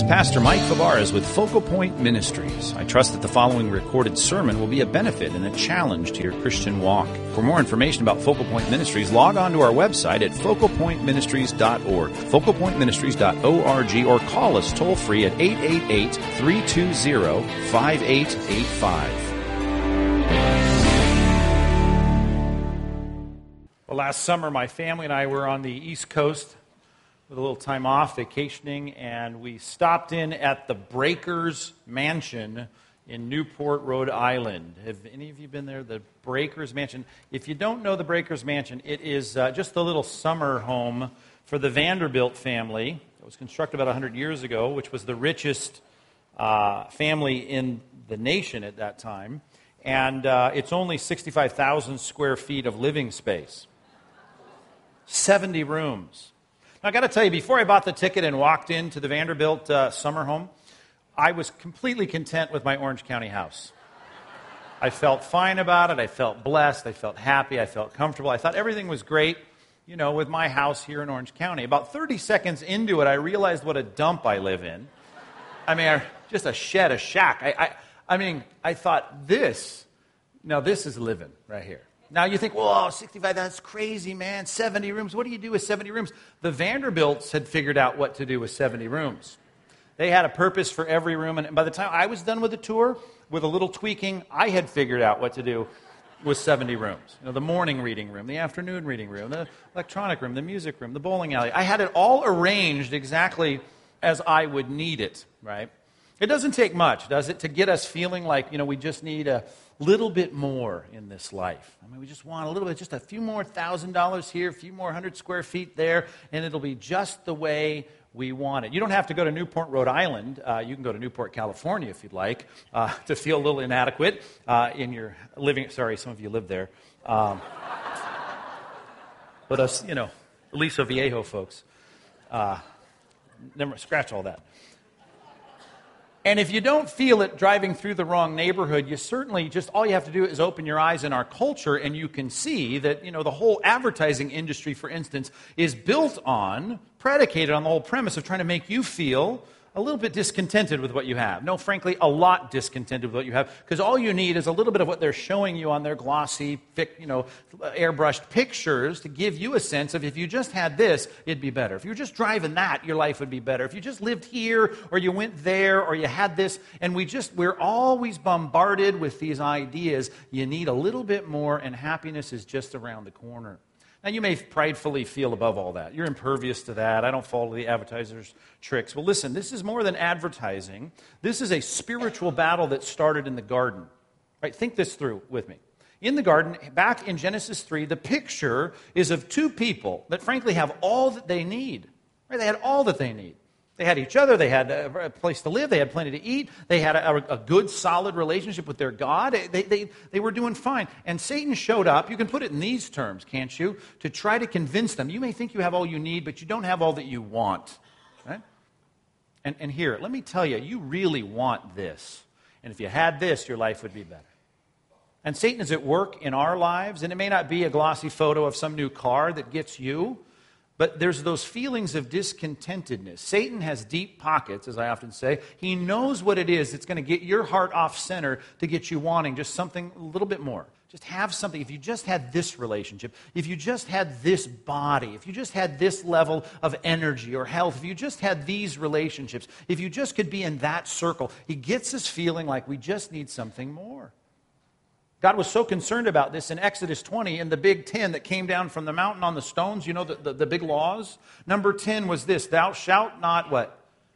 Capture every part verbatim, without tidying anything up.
Pastor Mike Fabarez with Focal Point Ministries. I trust that the following recorded sermon will be a benefit and a challenge to your Christian walk. For more information about Focal Point Ministries, log on to our website at focal point ministries dot org, focal point ministries dot org, or call us toll-free at eight eight eight, three two zero, five eight eight five. Well, last summer, my family and I were on the East Coast with a little time off, vacationing, and we stopped in at the Breakers Mansion in Newport, Rhode Island. Have any of you been there? The Breakers Mansion. If you don't know the Breakers Mansion, it is uh, just a little summer home for the Vanderbilt family. It was constructed about one hundred years ago, which was the richest uh, family in the nation at that time. And uh, it's only sixty-five thousand square feet of living space. seventy rooms. Now, I got to tell you, before I bought the ticket and walked into the Vanderbilt uh, summer home, I was completely content with my Orange County house. I felt fine about it. I felt blessed. I felt happy. I felt comfortable. I thought everything was great, you know, with my house here in Orange County. About thirty seconds into it, I realized what a dump I live in. I mean, I, just a shed, a shack. I, I, I mean, I thought this, now this is living right here. Now you think, whoa, sixty-five, that's crazy, man. seventy rooms. What do you do with seventy rooms? The Vanderbilts had figured out what to do with seventy rooms. They had a purpose for every room. And by the time I was done with the tour, with a little tweaking, I had figured out what to do with seventy rooms. You know, the morning reading room, the afternoon reading room, the electronic room, the music room, the bowling alley. I had it all arranged exactly as I would need it, right? It doesn't take much, does it, to get us feeling like, you know, we just need a little bit more in this life. I mean, we just want a little bit, just a few more thousand dollars here, a few more hundred square feet there, and it'll be just the way we want it. You don't have to go to Newport, Rhode Island. Uh, you can go to Newport, California, if you'd like, uh, to feel a little inadequate uh, in your living. Sorry, some of you live there. Um, but us, you know, Aliso Viejo folks, uh, never scratch all that. And if you don't feel it driving through the wrong neighborhood, you certainly just, all you have to do is open your eyes in our culture and you can see that, you know, the whole advertising industry, for instance, is built on, predicated on the whole premise of trying to make you feel a little bit discontented with what you have. No, frankly, a lot discontented with what you have, because all you need is a little bit of what they're showing you on their glossy, thick, you know, airbrushed pictures to give you a sense of if you just had this, it'd be better. If you were just driving that, your life would be better. If you just lived here, or you went there, or you had this, and we just, we're always bombarded with these ideas. You need a little bit more, and happiness is just around the corner. Now, you may pridefully feel above all that. You're impervious to that. I don't follow the advertisers' tricks. Well, listen, this is more than advertising. This is a spiritual battle that started in the garden. Right? Think this through with me. In the garden, back in Genesis three, the picture is of two people that frankly have all that they need. Right? They had all that they need. They had each other. They had a place to live. They had plenty to eat. They had a, a good, solid relationship with their God. They, they, they were doing fine. And Satan showed up, you can put it in these terms, can't you, to try to convince them. You may think you have all you need, but you don't have all that you want. Right? And, and here, let me tell you, you really want this. And if you had this, your life would be better. And Satan is at work in our lives, and it may not be a glossy photo of some new car that gets you, but there's those feelings of discontentedness. Satan has deep pockets, as I often say. He knows what it is that's going to get your heart off center to get you wanting just something a little bit more. Just have something. If you just had this relationship, if you just had this body, if you just had this level of energy or health, if you just had these relationships, if you just could be in that circle, he gets us feeling like we just need something more. God was so concerned about this in Exodus twenty in the big ten that came down from the mountain on the stones. You know, the, the, the big laws. Number ten was this: thou shalt not what?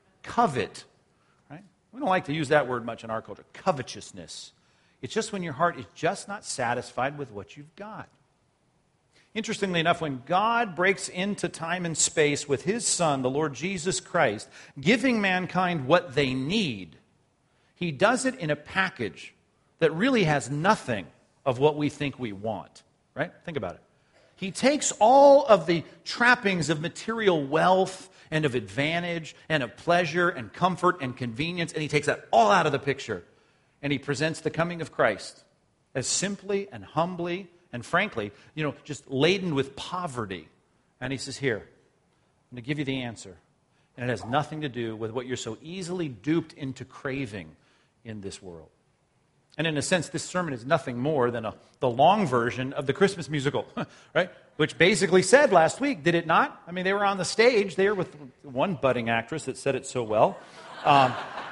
Covet. Right? We don't like to use that word much in our culture. Covetousness. It's just when your heart is just not satisfied with what you've got. Interestingly enough, when God breaks into time and space with His Son, the Lord Jesus Christ, giving mankind what they need, He does it in a package that really has nothing of what we think we want, right? Think about it. He takes all of the trappings of material wealth and of advantage and of pleasure and comfort and convenience, and He takes that all out of the picture, and He presents the coming of Christ as simply and humbly and frankly, you know, just laden with poverty. And He says, here, I'm going to give you the answer. And it has nothing to do with what you're so easily duped into craving in this world. And in a sense, this sermon is nothing more than a, the long version of the Christmas musical, right? Which basically said last week, did it not? I mean, they were on the stage there with one budding actress that said it so well. Um,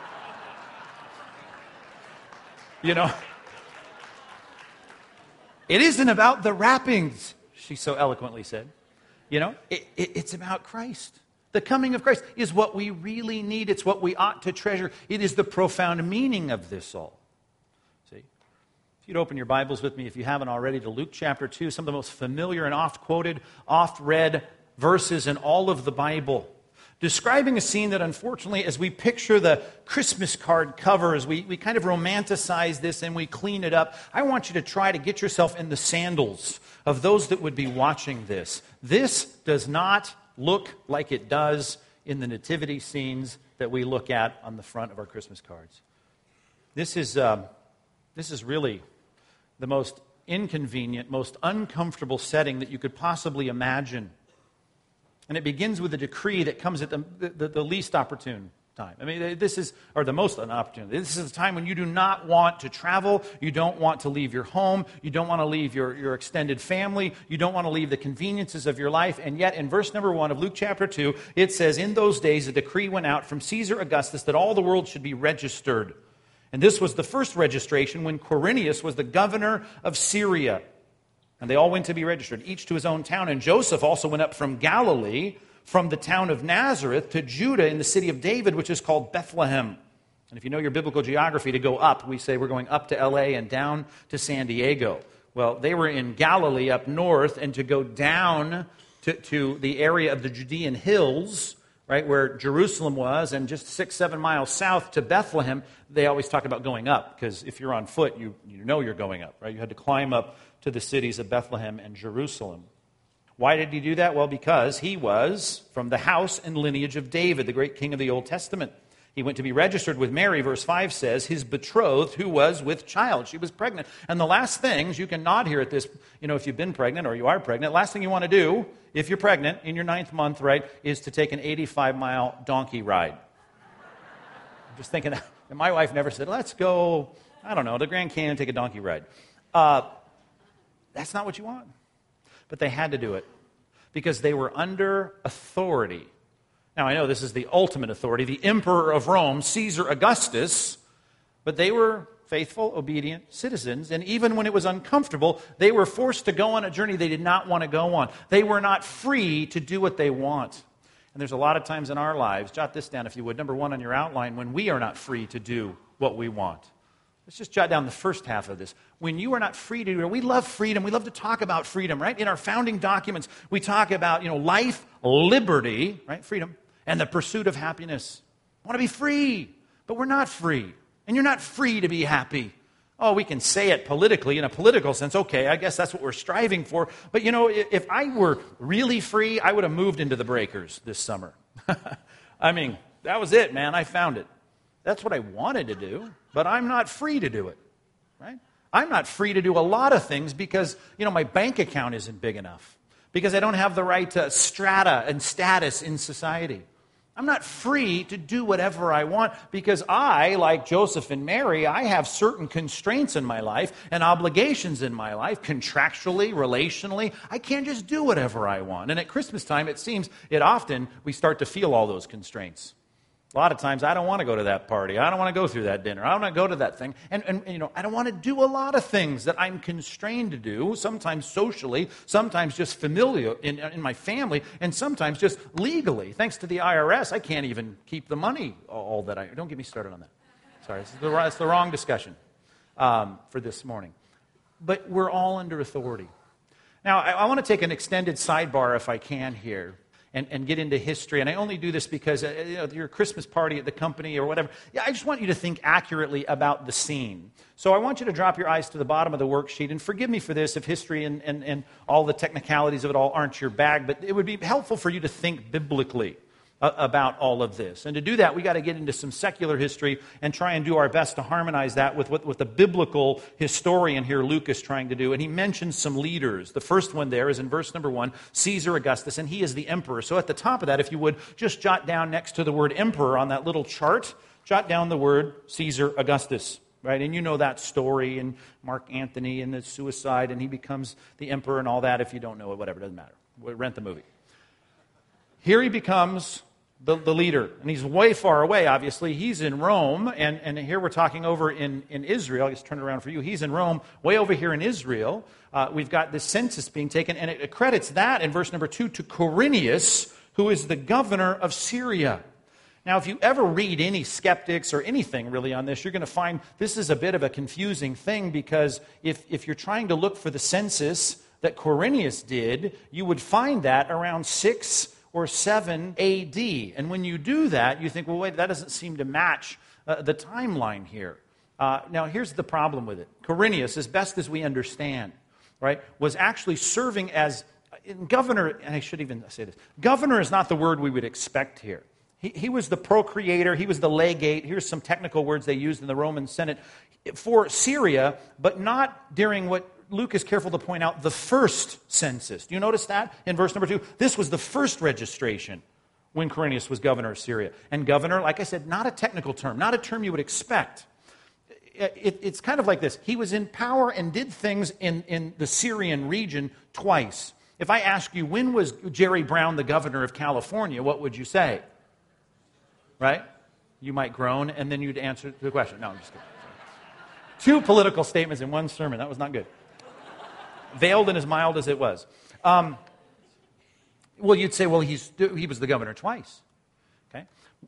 you know, it isn't about the wrappings, she so eloquently said. You know, it, it, it's about Christ. The coming of Christ is what we really need. It's what we ought to treasure. It is the profound meaning of this all. See? If you'd open your Bibles with me, if you haven't already, to Luke chapter two, some of the most familiar and oft-quoted, oft-read verses in all of the Bible, describing a scene that, unfortunately, as we picture the Christmas card covers, we, we kind of romanticize this and we clean it up. I want you to try to get yourself in the sandals of those that would be watching this. This does not look like it does in the nativity scenes that we look at on the front of our Christmas cards. This is, um, this is really the most inconvenient, most uncomfortable setting that you could possibly imagine. And it begins with a decree that comes at the, the, the least opportune time. I mean, this is, or the most inopportune. This is a time when you do not want to travel, you don't want to leave your home, you don't want to leave your, your extended family, you don't want to leave the conveniences of your life. And yet, in verse number one of Luke chapter two, it says, in those days a decree went out from Caesar Augustus that all the world should be registered. And this was the first registration when Quirinius was the governor of Syria. And they all went to be registered, each to his own town. And Joseph also went up from Galilee, from the town of Nazareth to Judah in the city of David, which is called Bethlehem. And if you know your biblical geography, to go up, we say we're going up to L A and down to San Diego. Well, they were in Galilee up north, and to go down to, to the area of the Judean hills, right, where Jerusalem was, and just six, seven miles south to Bethlehem, they always talk about going up, because if you're on foot, you, you know you're going up, right? You had to climb up to the cities of Bethlehem and Jerusalem. Why did he do that? Well, because he was from the house and lineage of David, the great king of the Old Testament. He went to be registered with Mary, verse five says, his betrothed who was with child. She was pregnant. And the last things, you can nod here at this, you know, if you've been pregnant or you are pregnant, last thing you want to do, if you're pregnant in your ninth month, right, is to take an eighty-five mile donkey ride. I'm just thinking, and my wife never said, let's go, I don't know, to Grand Canyon and take a donkey ride. Uh, that's not what you want. But they had to do it because they were under authority. Now, I know this is the ultimate authority, the emperor of Rome, Caesar Augustus, but they were faithful, obedient citizens, and even when it was uncomfortable, they were forced to go on a journey they did not want to go on. They were not free to do what they want. And there's a lot of times in our lives, jot this down if you would, number one on your outline, when we are not free to do what we want. Let's just jot down the first half of this. When you are not free to do it, we love freedom. We love to talk about freedom, right? In our founding documents, we talk about, you know, life, liberty, right? Freedom, and the pursuit of happiness. I want to be free, but we're not free. And you're not free to be happy. Oh, we can say it politically, in a political sense. Okay, I guess that's what we're striving for. But, you know, if I were really free, I would have moved into the breakers this summer. I mean, that was it, man. I found it. That's what I wanted to do, but I'm not free to do it, right? I'm not free to do a lot of things because, you know, my bank account isn't big enough, because I don't have the right to strata and status in society. I'm not free to do whatever I want because I, like Joseph and Mary, I have certain constraints in my life and obligations in my life, contractually, relationally. I can't just do whatever I want. And at Christmas time, it seems it often we start to feel all those constraints. A lot of times, I don't want to go to that party. I don't want to go through that dinner. I don't want to go to that thing. And, and, you know, I don't want to do a lot of things that I'm constrained to do, sometimes socially, sometimes just familial in, in my family, and sometimes just legally. Thanks to the I R S, I can't even keep the money, all that I... Don't get me started on that. Sorry, it's the, it's the wrong discussion um, for this morning. But we're all under authority. Now, I, I want to take an extended sidebar, if I can, here. And, and get into history. And I only do this because uh, you know, your Christmas party at the company or whatever, yeah, I just want you to think accurately about the scene. So I want you to drop your eyes to the bottom of the worksheet. And forgive me for this if history and, and, and all the technicalities of it all aren't your bag, but it would be helpful for you to think biblically about all of this. And to do that, we got to get into some secular history and try and do our best to harmonize that with what, what the biblical historian here, Luke, is trying to do. And he mentions some leaders. The first one there is in verse number one, Caesar Augustus, and he is the emperor. So at the top of that, if you would, just jot down next to the word emperor on that little chart, jot down the word Caesar Augustus. Right? And you know that story, and Mark Antony and the suicide, and he becomes the emperor and all that. If you don't know it, whatever, it doesn't matter. Rent the movie. Here he becomes The, the leader. And he's way far away, obviously. He's in Rome, and, and here we're talking over in, in Israel. I'll just turn it around for you. He's in Rome, way over here in Israel. Uh, we've got this census being taken, and it accredits that in verse number two to Quirinius, who is the governor of Syria. Now, if you ever read any skeptics or anything really on this, you're going to find this is a bit of a confusing thing, because if, if you're trying to look for the census that Quirinius did, you would find that around six or seven A D. And when you do that, you think, well, wait, that doesn't seem to match uh, the timeline here. Uh, now, here's the problem with it. Quirinius, as best as we understand, right, was actually serving as governor, and I should even say this. Governor is not the word we would expect here. He, he was the procreator, he was the legate. Here's some technical words they used in the Roman Senate for Syria, but not during what Luke is careful to point out, the first census. Do you notice that in verse number two? This was the first registration when Quirinius was governor of Syria. And governor, like I said, not a technical term, not a term you would expect. It, it's kind of like this. He was in power and did things in, in the Syrian region twice. If I ask you, when was Jerry Brown the governor of California, what would you say? Right? You might groan, and then you'd answer the question. No, I'm just kidding. Two political statements in one sermon. That was not good. Veiled and as mild as it was. Um, well, you'd say, well, he's, he was the governor twice. Okay.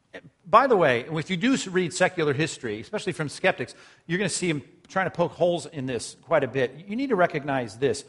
By the way, if you do read secular history, especially from skeptics, you're going to see him trying to poke holes in this quite a bit. You need to recognize this.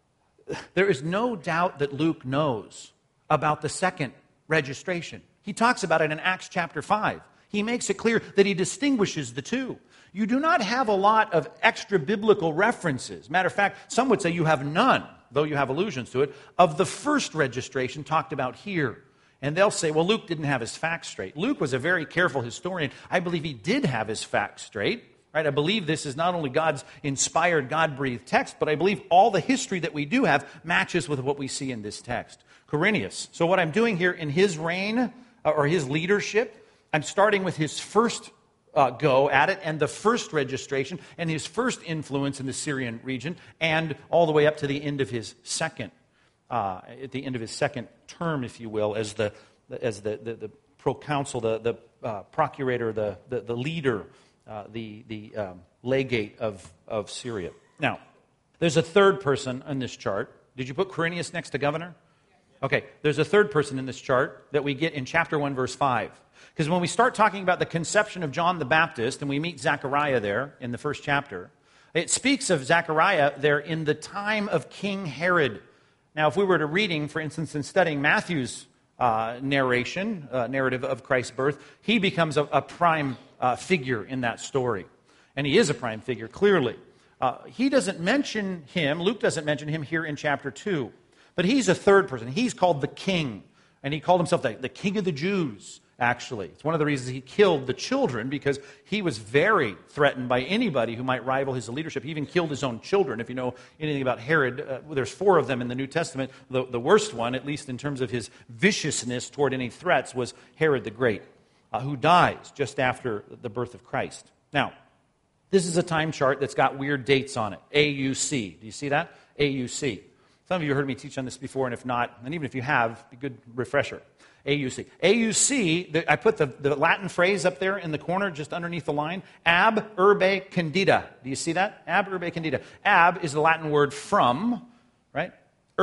There is no doubt that Luke knows about the second registration. He talks about it in Acts chapter five. He makes it clear that he distinguishes the two. You do not have a lot of extra biblical references. Matter of fact, some would say you have none, though you have allusions to it, of the first registration talked about here. And they'll say, well, Luke didn't have his facts straight. Luke was a very careful historian. I believe he did have his facts straight. Right? I believe this is not only God's inspired, God-breathed text, but I believe all the history that we do have matches with what we see in this text. Quirinius. So what I'm doing here in his reign, or his leadership, I'm starting with his first Uh, go at it, and the first registration, and his first influence in the Syrian region, and all the way up to the end of his second, uh, at the end of his second term, if you will, as the as the the, the proconsul, the the uh, procurator, the the, the leader, uh, the the um, legate of of Syria. Now, there's a third person on this chart. Did you put Quirinius next to governor? Okay, there's a third person in this chart that we get in chapter one, verse five. Because when we start talking about the conception of John the Baptist, and we meet Zechariah there in the first chapter, it speaks of Zechariah there in the time of King Herod. Now, if we were to reading, for instance, and studying Matthew's uh, narration, uh, narrative of Christ's birth, he becomes a, a prime uh, figure in that story. And he is a prime figure, clearly. Uh, he doesn't mention him, Luke doesn't mention him here in chapter two. But he's a third person. He's called the king. And he called himself the, the king of the Jews, actually. It's one of the reasons he killed the children, because he was very threatened by anybody who might rival his leadership. He even killed his own children. If you know anything about Herod, uh, there's four of them in the New Testament. The, the worst one, at least in terms of his viciousness toward any threats, was Herod the Great, uh, who dies just after the birth of Christ. Now, this is a time chart that's got weird dates on it. A U C. Do you see that? A U C. Some of you heard me teach on this before, and if not, and even if you have, a good refresher. A U C. A U C, the, I put the, the Latin phrase up there in the corner, just underneath the line. Ab urbe candida. Do you see that? Ab urbe candida. Ab is the Latin word from, right?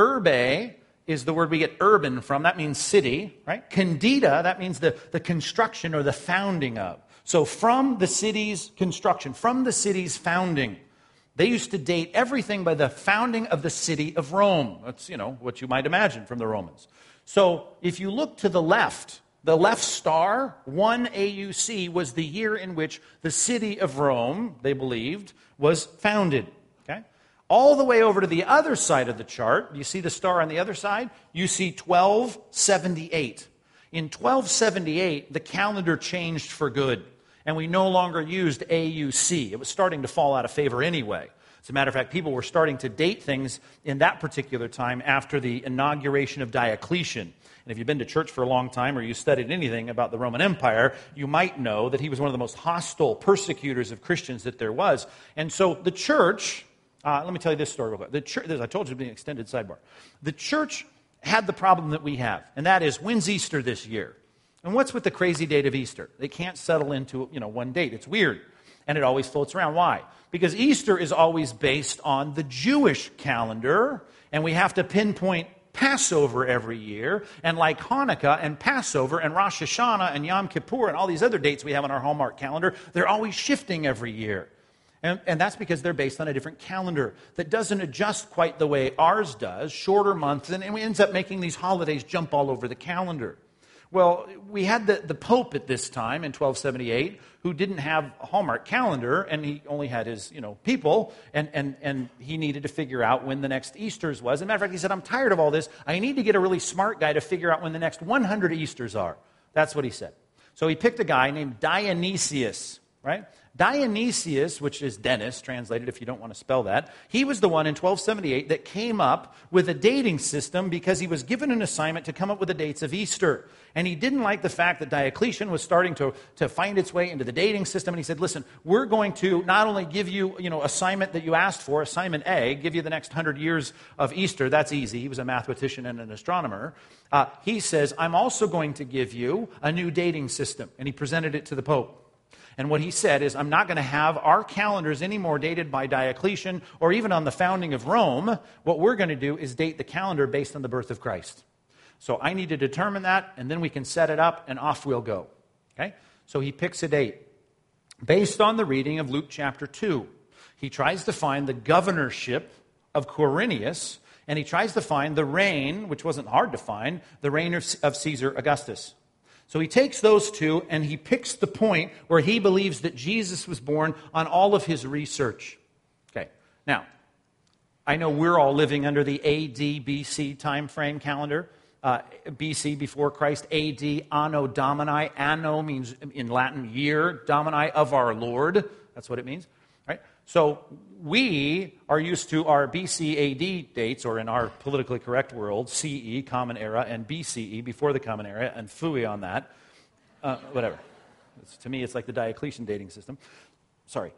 Urbe is the word we get urban from. That means city, right? Candida, that means the, the construction or the founding of. So from the city's construction, from the city's founding. They used to date everything by the founding of the city of Rome. That's, you know, what you might imagine from the Romans. So if you look to the left, the left star, one A U C, was the year in which the city of Rome, they believed, was founded. Okay? All the way over to the other side of the chart, you see the star on the other side? You see twelve seventy-eight. In twelve seventy-eight, the calendar changed for good, and we no longer used A U C. It was starting to fall out of favor anyway. As a matter of fact, people were starting to date things in that particular time after the inauguration of Diocletian. And if you've been to church for a long time or you studied anything about the Roman Empire, you might know that he was one of the most hostile persecutors of Christians that there was. And so the church, uh, let me tell you this story real quick. The church, I told you it'd be an extended sidebar. The church had the problem that we have, and that is, when's Easter this year? And what's with the crazy date of Easter? They can't settle into, you know, one date. It's weird. And it always floats around. Why? Because Easter is always based on the Jewish calendar, and we have to pinpoint Passover every year, and like Hanukkah and Passover and Rosh Hashanah and Yom Kippur and all these other dates we have on our Hallmark calendar, they're always shifting every year. And, and that's because they're based on a different calendar that doesn't adjust quite the way ours does, shorter months, and, and we ends up making these holidays jump all over the calendar. Well, we had the, the Pope at this time in twelve seventy-eight who didn't have a Hallmark calendar, and he only had his, you know, people, and, and, and he needed to figure out when the next Easters was. As a matter of fact, he said, I'm tired of all this. I need to get a really smart guy to figure out when the next one hundred Easters are. That's what he said. So he picked a guy named Dionysius, right? Dionysius, which is Dennis, translated if you don't want to spell that, he was the one in twelve seventy-eight that came up with a dating system because he was given an assignment to come up with the dates of Easter. And he didn't like the fact that Diocletian was starting to, to find its way into the dating system. And he said, listen, we're going to not only give you, you know, assignment that you asked for, assignment A, give you the next hundred years of Easter. That's easy. He was a mathematician and an astronomer. Uh, he says, I'm also going to give you a new dating system. And he presented it to the Pope. And what he said is, I'm not going to have our calendars anymore dated by Diocletian or even on the founding of Rome. What we're going to do is date the calendar based on the birth of Christ. So I need to determine that, and then we can set it up, and off we'll go. Okay? So he picks a date based on the reading of Luke chapter two. He tries to find the governorship of Quirinius, and he tries to find the reign, which wasn't hard to find, the reign of, of Caesar Augustus. So he takes those two and he picks the point where he believes that Jesus was born on all of his research. Okay, now, I know we're all living under the A D B C time frame calendar. Uh, B C, before Christ, A D, Anno Domini. Anno means in Latin year, Domini of our Lord. That's what it means, right? So we are used to our B C A D dates, or in our politically correct world, C E, Common Era, and B C E, before the Common Era, and F U I on that. Uh, whatever. It's, to me, it's like the Diocletian dating system. Sorry.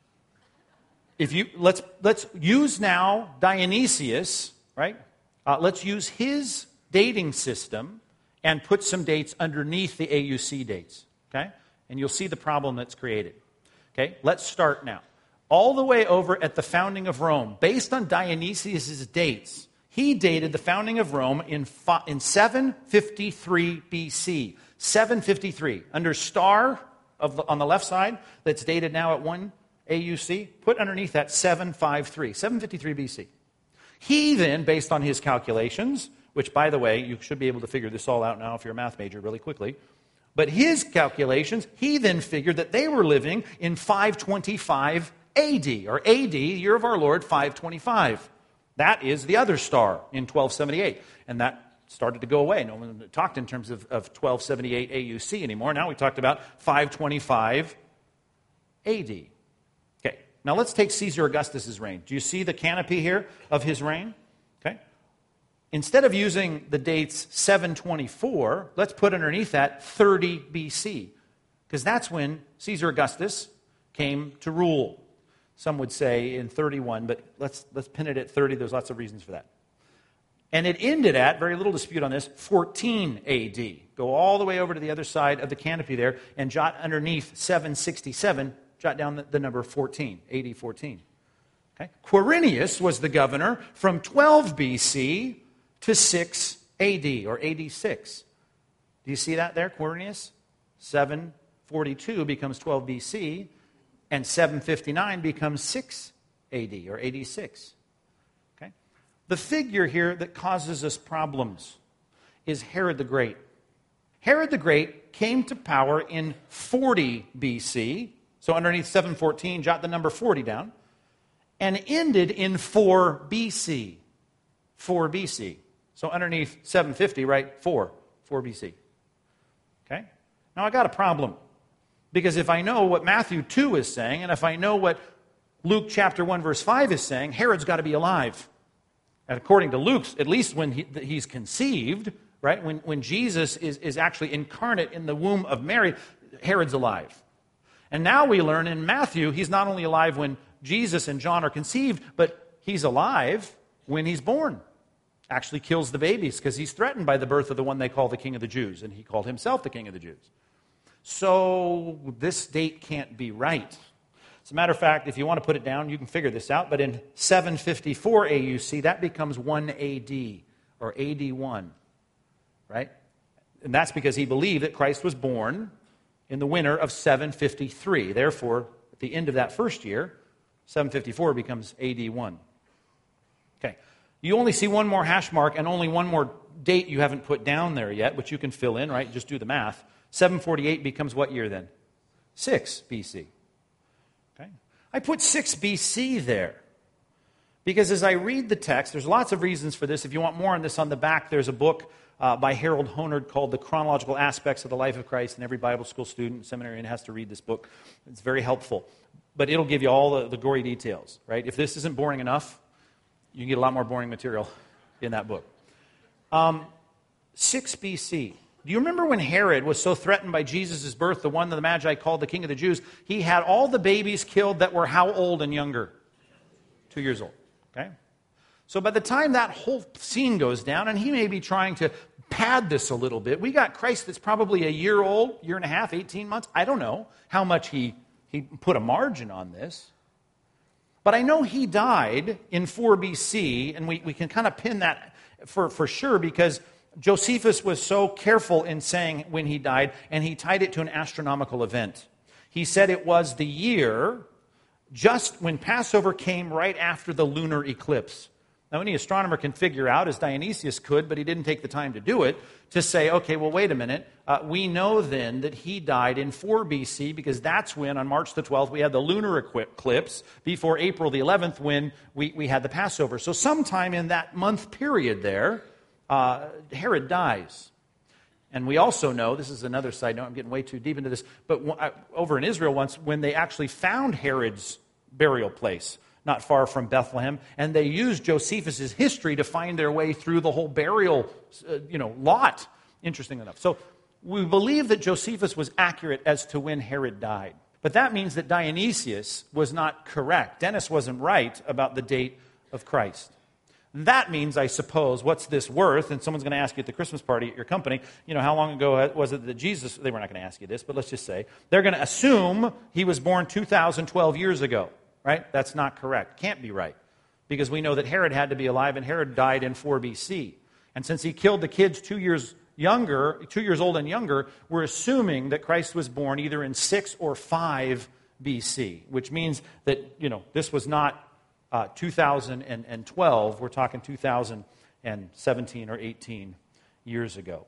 If you let's let's use now Dionysius, right? Uh, let's use his dating system and put some dates underneath the A U C dates, okay? And you'll see the problem that's created. Okay, let's start now. All the way over at the founding of Rome, based on Dionysius' dates, he dated the founding of Rome in, in seven fifty-three B C. seven fifty-three. Under star of the, on the left side, that's dated now at one A U C, put underneath that seven fifty-three. seven fifty-three B C. He then, based on his calculations, which, by the way, you should be able to figure this all out now if you're a math major really quickly, but his calculations, he then figured that they were living in five twenty-five A D, or A D, year of our Lord, five twenty-five. That is the other star in twelve seventy-eight. And that started to go away. No one talked in terms of, of twelve seventy-eight A U C anymore. Now we talked about five twenty-five A D. Okay, now let's take Caesar Augustus' reign. Do you see the canopy here of his reign? Okay. Instead of using the dates seven twenty-four, let's put underneath that thirty B C. Because that's when Caesar Augustus came to rule. Some would say in thirty-one, but let's let's pin it at thirty. There's lots of reasons for that. And it ended at, very little dispute on this, fourteen A D. Go all the way over to the other side of the canopy there and jot underneath seven sixty-seven, jot down the, the number fourteen, A D fourteen. Okay? Quirinius was the governor from twelve B C to six A D, or A D six. Do you see that there, Quirinius? seven forty-two becomes twelve B C, and seven fifty-nine becomes six A D, or A D six. Okay? The figure here that causes us problems is Herod the Great. Herod the Great came to power in forty B C, so underneath seven fourteen, jot the number forty down, and ended in four B C. four B C. So underneath seven fifty, right? four. four B C. Okay? Now, I got a problem. Because if I know what Matthew two is saying, and if I know what Luke chapter one, verse five is saying, Herod's got to be alive. And according to Luke's, at least when he, he's conceived, right, when, when Jesus is, is actually incarnate in the womb of Mary, Herod's alive. And now we learn in Matthew, he's not only alive when Jesus and John are conceived, but he's alive when he's born. Actually kills the babies because he's threatened by the birth of the one they call the King of the Jews, and he called himself the King of the Jews. So this date can't be right. As a matter of fact, if you want to put it down, you can figure this out, but in seven fifty-four A U C, that becomes one A D, or A D one, right? And that's because he believed that Christ was born in the winter of seven fifty-three. Therefore, at the end of that first year, seven fifty-four becomes A D one. Okay. You only see one more hash mark and only one more date you haven't put down there yet, which you can fill in, right? Just do the math. seven forty-eight becomes what year then? six B C. Okay. I put six B C there because as I read the text, there's lots of reasons for this. If you want more on this, on the back, there's a book uh, by Harold Honard called The Chronological Aspects of the Life of Christ, and every Bible school student, seminarian has to read this book. It's very helpful. But it'll give you all the, the gory details, right? If this isn't boring enough, you can get a lot more boring material in that book. Um, six B C. Do you remember when Herod was so threatened by Jesus' birth, the one that the Magi called the King of the Jews? He had all the babies killed that were how old and younger? Two years old. Okay? So by the time that whole scene goes down, and he may be trying to pad this a little bit, we got Christ that's probably a year old, year and a half, eighteen months. I don't know how much he, he put a margin on this. But I know he died in four B C, and we, we can kind of pin that for, for sure because Josephus was so careful in saying when he died, and he tied it to an astronomical event. He said it was the year just when Passover came right after the lunar eclipse. Now, any astronomer can figure out, as Dionysius could, but he didn't take the time to do it, to say, okay, well, wait a minute. Uh, we know then that he died in four B C because that's when, on March the twelfth, we had the lunar eclipse before April the eleventh when we, we had the Passover. So sometime in that month period there, uh, Herod dies. And we also know, this is another side note, I'm getting way too deep into this, but over in Israel once, when they actually found Herod's burial place, not far from Bethlehem, and they used Josephus' history to find their way through the whole burial, uh, you know, lot, interesting enough. So we believe that Josephus was accurate as to when Herod died. But that means that Dionysius was not correct. Dennis wasn't right about the date of Christ. That means, I suppose, what's this worth? And someone's going to ask you at the Christmas party at your company, you know, how long ago was it that Jesus, they were not going to ask you this, but let's just say, they're going to assume he was born two thousand twelve years ago, right? That's not correct. Can't be right. Because we know that Herod had to be alive, and Herod died in four B C. And since he killed the kids two years younger, two years old and younger, we're assuming that Christ was born either in six or five B C, which means that, you know, this was not Uh, two thousand twelve, we're talking two thousand seventeen or eighteen years ago.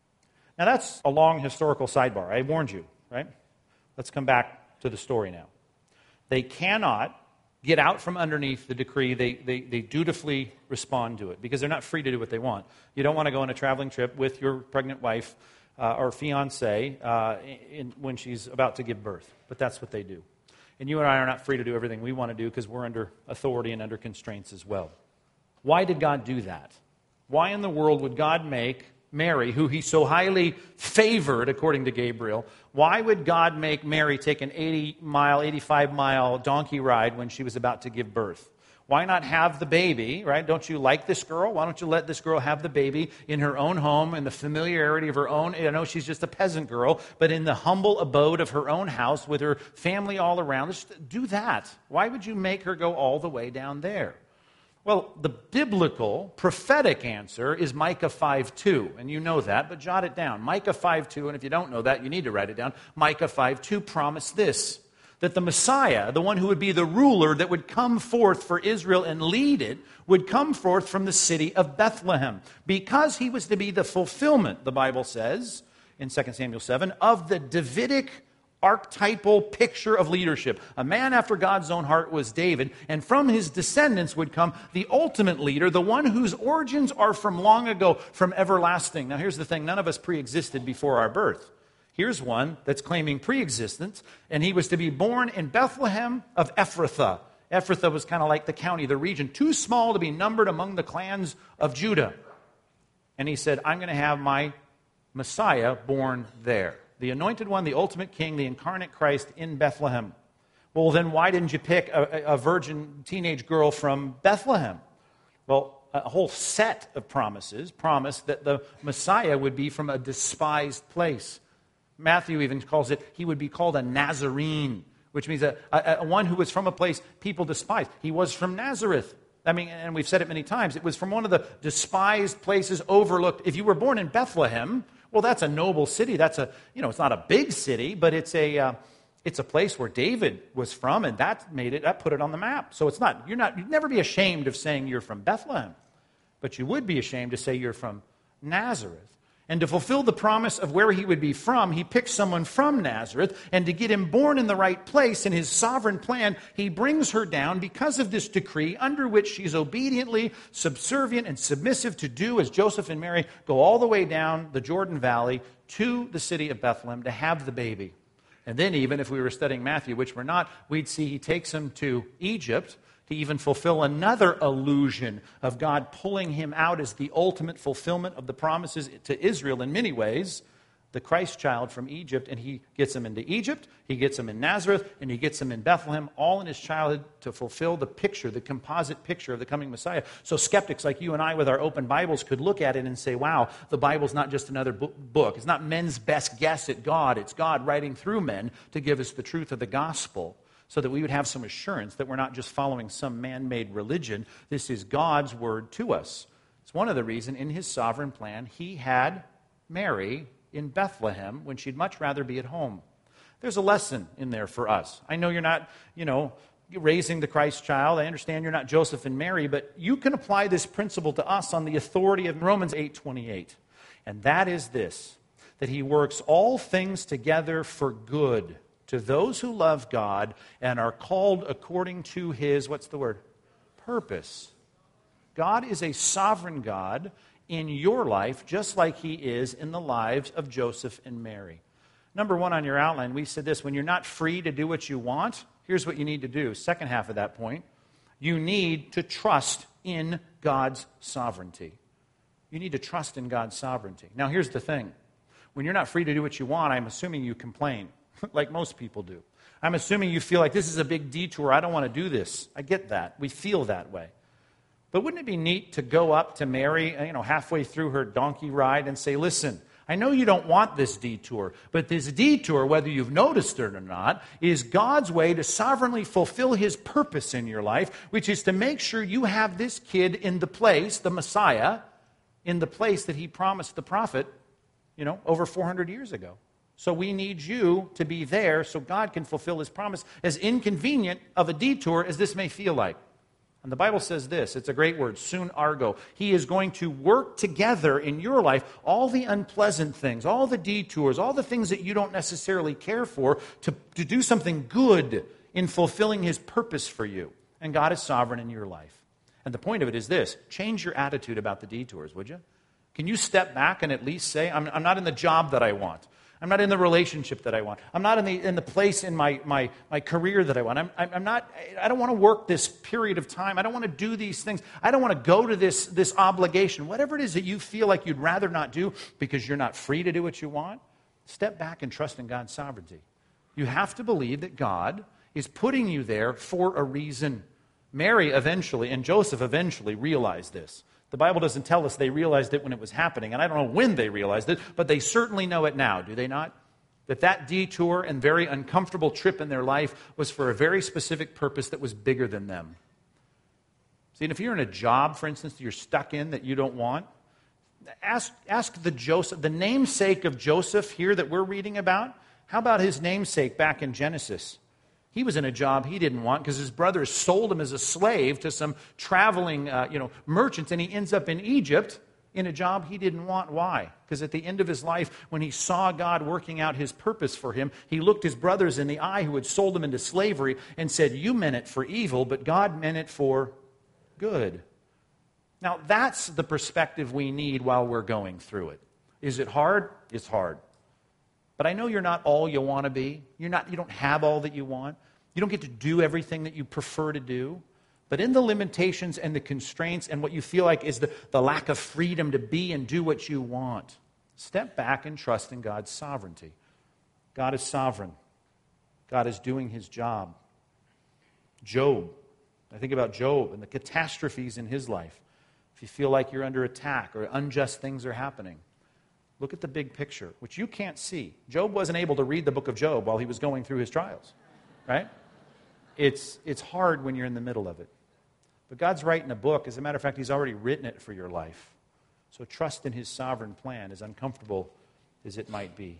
Now that's a long historical sidebar. I warned you, right? Let's come back to the story now. They cannot get out from underneath the decree. They, they, they dutifully respond to it because they're not free to do what they want. You don't want to go on a traveling trip with your pregnant wife uh, or fiancé uh, in, when she's about to give birth, but that's what they do. And you and I are not free to do everything we want to do because we're under authority and under constraints as well. Why did God do that? Why in the world would God make Mary, who he so highly favored, according to Gabriel, why would God make Mary take an eighty-mile, eighty-five-mile donkey ride when she was about to give birth? Why not have the baby, right? Don't you like this girl? Why don't you let this girl have the baby in her own home, in the familiarity of her own? I know she's just a peasant girl, but in the humble abode of her own house with her family all around. Just do that. Why would you make her go all the way down there? Well, the biblical, prophetic answer is Micah five two, and you know that, but jot it down. Micah five two, and if you don't know that, you need to write it down. Micah five two promised this, that the Messiah, the one who would be the ruler that would come forth for Israel and lead it, would come forth from the city of Bethlehem. Because he was to be the fulfillment, the Bible says, in Second Samuel seven, of the Davidic archetypal picture of leadership. A man after God's own heart was David, and from his descendants would come the ultimate leader, the one whose origins are from long ago, from everlasting. Now here's the thing, none of us pre-existed before our birth. Here's one that's claiming pre-existence, and he was to be born in Bethlehem of Ephrathah. Ephrathah was kind of like the county, the region, too small to be numbered among the clans of Judah. And he said, I'm going to have my Messiah born there. The anointed one, the ultimate king, the incarnate Christ in Bethlehem. Well, then why didn't you pick a, a virgin teenage girl from Bethlehem? Well, a whole set of promises promised that the Messiah would be from a despised place. Matthew even calls it, he would be called a Nazarene, which means a, a, a one who was from a place people despised. He was from Nazareth. I mean, and we've said it many times, it was from one of the despised places, overlooked. If you were born in Bethlehem, well, that's a noble city. That's a, you know, it's not a big city, but it's a, uh, it's a place where David was from, and that made it, that put it on the map. So it's not, you're not, you'd never be ashamed of saying you're from Bethlehem, but you would be ashamed to say you're from Nazareth. And to fulfill the promise of where he would be from, he picked someone from Nazareth. And to get him born in the right place in his sovereign plan, he brings her down because of this decree under which she's obediently subservient and submissive to do as Joseph and Mary go all the way down the Jordan Valley to the city of Bethlehem to have the baby. And then even if we were studying Matthew, which we're not, we'd see he takes him to Egypt to even fulfill another illusion of God pulling him out as the ultimate fulfillment of the promises to Israel in many ways, the Christ child from Egypt. And he gets him into Egypt, he gets him in Nazareth, and he gets him in Bethlehem, all in his childhood to fulfill the picture, the composite picture of the coming Messiah. So skeptics like you and I with our open Bibles could look at it and say, wow, the Bible's not just another book. It's not men's best guess at God. It's God writing through men to give us the truth of the gospel, so that we would have some assurance that we're not just following some man-made religion. This is God's word to us. It's one of the reasons in his sovereign plan he had Mary in Bethlehem when she'd much rather be at home. There's a lesson in there for us. I know you're not, you know, raising the Christ child. I understand you're not Joseph and Mary, but you can apply this principle to us on the authority of Romans eight twenty-eight. And that is this, that he works all things together for good to those who love God and are called according to his, what's the word? Purpose. God is a sovereign God in your life, just like he is in the lives of Joseph and Mary. Number one on your outline, we said this, when you're not free to do what you want, here's what you need to do. Second half of that point, you need to trust in God's sovereignty. You need to trust in God's sovereignty. Now, here's the thing. When you're not free to do what you want, I'm assuming you complain. Like most people do. I'm assuming you feel like this is a big detour. I don't want to do this. I get that. We feel that way. But wouldn't it be neat to go up to Mary, you know, halfway through her donkey ride and say, listen, I know you don't want this detour, but this detour, whether you've noticed it or not, is God's way to sovereignly fulfill his purpose in your life, which is to make sure you have this kid in the place, the Messiah, in the place that he promised the prophet, you know, over four hundred years ago. So we need you to be there so God can fulfill his promise, as inconvenient of a detour as this may feel like. And the Bible says this, it's a great word, sun argo. He is going to work together in your life all the unpleasant things, all the detours, all the things that you don't necessarily care for, to, to do something good in fulfilling his purpose for you. And God is sovereign in your life. And the point of it is this, change your attitude about the detours, would you? Can you step back and at least say, I'm, I'm not in the job that I want. I'm not in the relationship that I want. I'm not in the in the place in my my, my career that I want. I'm, I'm not, I don't want to work this period of time. I don't want to do these things. I don't want to go to this, this obligation. Whatever it is that you feel like you'd rather not do because you're not free to do what you want, step back and trust in God's sovereignty. You have to believe that God is putting you there for a reason. Mary eventually and Joseph eventually realized this. The Bible doesn't tell us they realized it when it was happening, and I don't know when they realized it, but they certainly know it now, do they not? That that detour and very uncomfortable trip in their life was for a very specific purpose that was bigger than them. See, and if you're in a job, for instance, that you're stuck in that you don't want, ask, ask the Joseph, the namesake of Joseph here that we're reading about. How about his namesake back in Genesis? He was in a job he didn't want because his brothers sold him as a slave to some traveling uh, you know, merchants, and he ends up in Egypt in a job he didn't want. Why? Because at the end of his life, when he saw God working out his purpose for him, he looked his brothers in the eye who had sold him into slavery and said, you meant it for evil, but God meant it for good. Now, that's the perspective we need while we're going through it. Is it hard? It's hard. But I know you're not all you want to be. You're not, you don't have all that you want. You don't get to do everything that you prefer to do. But in the limitations and the constraints and what you feel like is the, the lack of freedom to be and do what you want, step back and trust in God's sovereignty. God is sovereign. God is doing his job. Job. I think about Job and the catastrophes in his life. If you feel like you're under attack or unjust things are happening, look at the big picture, which you can't see. Job wasn't able to read the book of Job while he was going through his trials, right? It's, it's hard when you're in the middle of it. But God's writing a book. As a matter of fact, he's already written it for your life. So trust in his sovereign plan, as uncomfortable as it might be.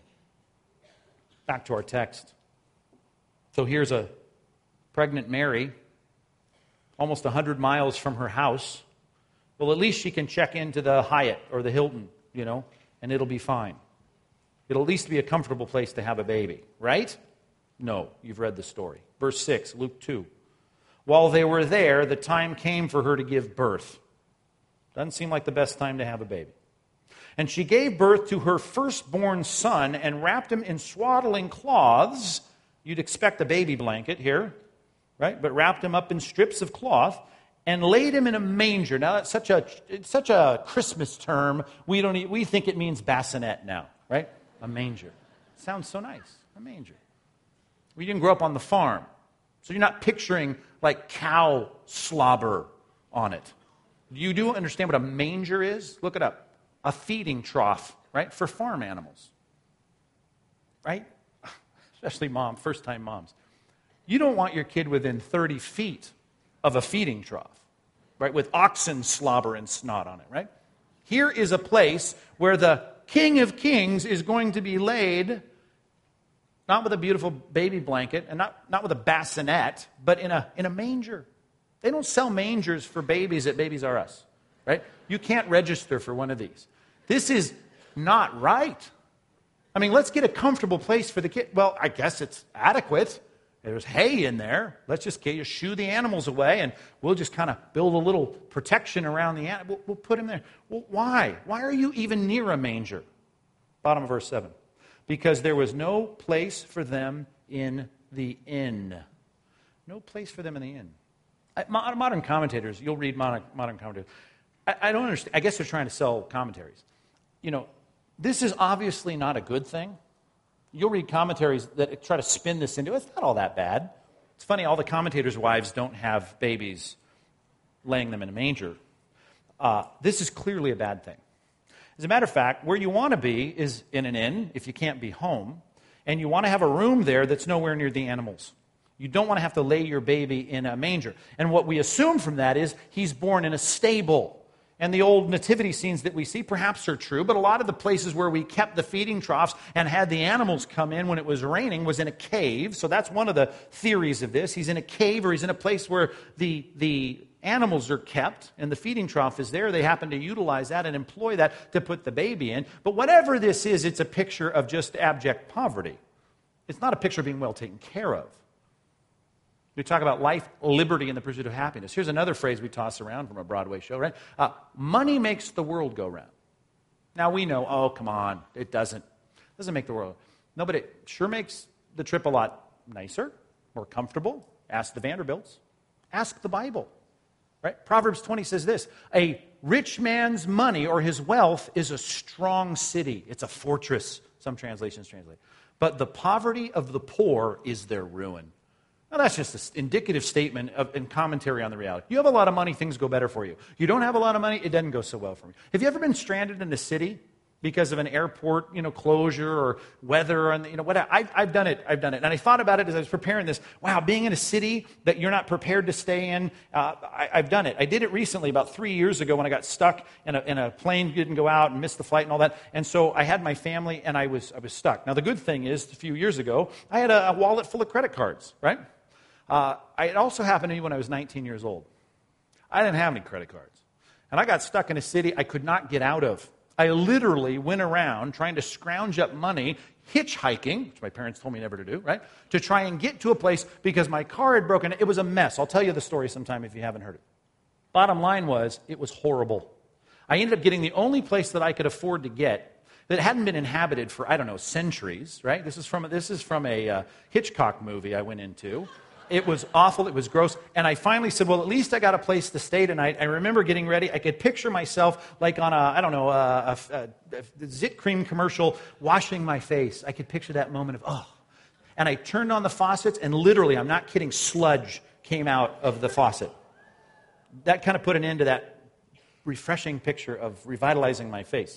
Back to our text. So here's a pregnant Mary, almost one hundred miles from her house. Well, at least she can check into the Hyatt or the Hilton, you know, and it'll be fine. It'll at least be a comfortable place to have a baby, right? No, you've read the story. Verse six, Luke two. While they were there, the time came for her to give birth. Doesn't seem like the best time to have a baby. And she gave birth to her firstborn son and wrapped him in swaddling cloths. You'd expect a baby blanket here, right? But wrapped him up in strips of cloth and laid him in a manger. Now, that's such a it's such a Christmas term. We don't e- we think it means bassinet now, right? A manger. Sounds so nice. A manger. We didn't grow up on the farm, so you're not picturing like cow slobber on it. You do understand what a manger is? Look it up. A feeding trough, right, for farm animals, right? Especially mom, first-time moms. You don't want your kid within thirty feet of a feeding trough, right, with oxen slobber and snot on it, right? Here is a place where the King of Kings is going to be laid, not with a beautiful baby blanket and not, not with a bassinet, but in a, in a manger. They don't sell mangers for babies at Babies R Us, right? You can't register for one of these. This is not right. I mean, let's get a comfortable place for the kid. Well, I guess it's adequate. There's hay in there. Let's just get you shoo the animals away, and we'll just kind of build a little protection around the animal. We'll, we'll put him there. Well, why? Why are you even near a manger? Bottom of verse seven. Because there was no place for them in the inn. No place for them in the inn. I, modern commentators, you'll read modern, modern commentators. I, I don't understand. I guess they're trying to sell commentaries. You know, this is obviously not a good thing. You'll read commentaries that try to spin this into, it's not all that bad. It's funny, all the commentators' wives don't have babies laying them in a manger. Uh, this is clearly a bad thing. As a matter of fact, where you want to be is in an inn, if you can't be home, and you want to have a room there that's nowhere near the animals. You don't want to have to lay your baby in a manger. And what we assume from that is he's born in a stable. And the old nativity scenes that we see perhaps are true, but a lot of the places where we kept the feeding troughs and had the animals come in when it was raining was in a cave. So that's one of the theories of this. He's in a cave, or he's in a place where the, the animals are kept and the feeding trough is there. They happen to utilize that and employ that to put the baby in. But whatever this is, it's a picture of just abject poverty. It's not a picture of being well taken care of. We talk about life, liberty, and the pursuit of happiness. Here's another phrase we toss around from a Broadway show, right? Uh, money makes the world go round. Now we know, oh, come on, it doesn't. It doesn't make the world. No, but it sure makes the trip a lot nicer, more comfortable. Ask the Vanderbilts. Ask the Bible, right? Proverbs twenty says this, a rich man's money or his wealth is a strong city. It's a fortress, some translations translate. But the poverty of the poor is their ruin. Now, that's just an indicative statement of, and commentary on the reality. You have a lot of money, things go better for you. You don't have a lot of money, it doesn't go so well for you. Have you ever been stranded in a city because of an airport, you know, closure or weather, and you know what? I've, I've done it. I've done it, and I thought about it as I was preparing this. Wow, being in a city that you're not prepared to stay in. Uh, I, I've done it. I did it recently, about three years ago, when I got stuck in a, in a plane, didn't go out, and missed the flight and all that. And so I had my family, and I was I was stuck. Now the good thing is, a few years ago, I had a, a wallet full of credit cards, right? Uh, it also happened to me when I was nineteen years old. I didn't have any credit cards. And I got stuck in a city I could not get out of. I literally went around trying to scrounge up money, hitchhiking, which my parents told me never to do, right? To try and get to a place because my car had broken. It was a mess. I'll tell you the story sometime if you haven't heard it. Bottom line was, it was horrible. I ended up getting the only place that I could afford to get. that hadn't been inhabited for, I don't know, centuries, right? This is from, this is from a uh, Hitchcock movie I went into. It was awful. It was gross. And I finally said, well, at least I got a place to stay tonight. I remember getting ready. I could picture myself like on a, I don't know, a, a, a Zit Cream commercial washing my face. I could picture that moment of, oh. And I turned on the faucets, and literally, I'm not kidding, sludge came out of the faucet. That kind of put an end to that refreshing picture of revitalizing my face.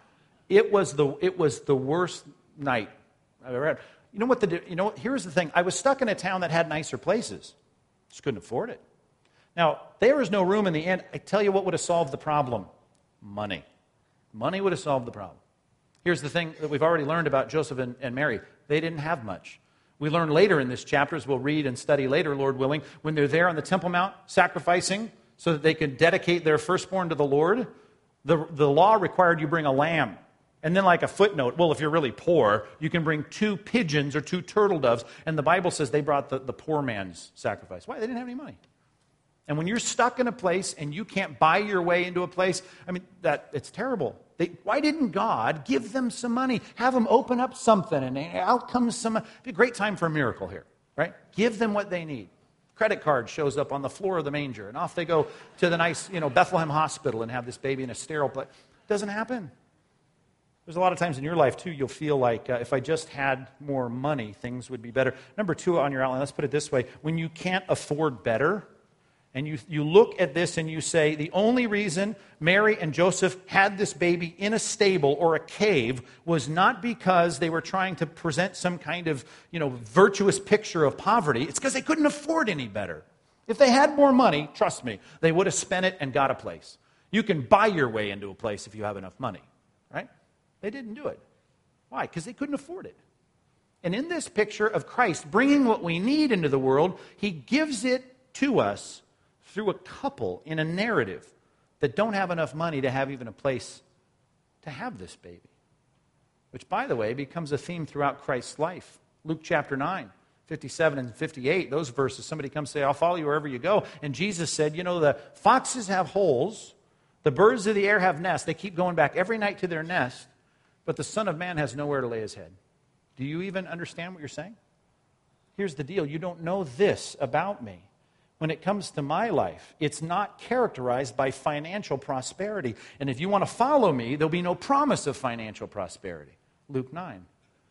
It was the, it was the worst night I've ever had. You know what the, you know, here's the thing. I was stuck in a town that had nicer places. Just couldn't afford it. Now, there was no room in the inn. I tell you what would have solved the problem. Money. Money would have solved the problem. Here's the thing that we've already learned about Joseph and, and Mary. They didn't have much. We learn later in this chapter, as we'll read and study later, Lord willing, when they're there on the Temple Mount sacrificing so that they could dedicate their firstborn to the Lord, the, the law required you bring a lamb. And then like a footnote, well, if you're really poor, you can bring two pigeons or two turtle doves. And the Bible says they brought the, the poor man's sacrifice. Why? They didn't have any money. And when you're stuck in a place and you can't buy your way into a place, I mean, that it's terrible. They, why didn't God give them some money? Have them open up something and out comes some... It'd be a great time for a miracle here, right? Give them what they need. Credit card shows up on the floor of the manger and off they go to the nice, you know, Bethlehem Hospital and have this baby in a sterile place. It doesn't happen. There's a lot of times in your life, too, you'll feel like uh, if I just had more money, things would be better. Number two on your outline, let's put it this way. When you can't afford better, and you, you look at this and you say, the only reason Mary and Joseph had this baby in a stable or a cave was not because they were trying to present some kind of, you know, virtuous picture of poverty. It's because they couldn't afford any better. If they had more money, trust me, they would have spent it and got a place. You can buy your way into a place if you have enough money, right? They didn't do it. Why? Because they couldn't afford it. And in this picture of Christ bringing what we need into the world, he gives it to us through a couple in a narrative that don't have enough money to have even a place to have this baby. Which, by the way, becomes a theme throughout Christ's life. Luke chapter nine, fifty-seven and fifty-eight, those verses, somebody comes say, I'll follow you wherever you go. And Jesus said, you know, the foxes have holes, the birds of the air have nests. They keep going back every night to their nest. But the Son of Man has nowhere to lay his head. Do you even understand what you're saying? Here's the deal. You don't know this about me. When it comes to my life, it's not characterized by financial prosperity. And if you want to follow me, there'll be no promise of financial prosperity. Luke nine.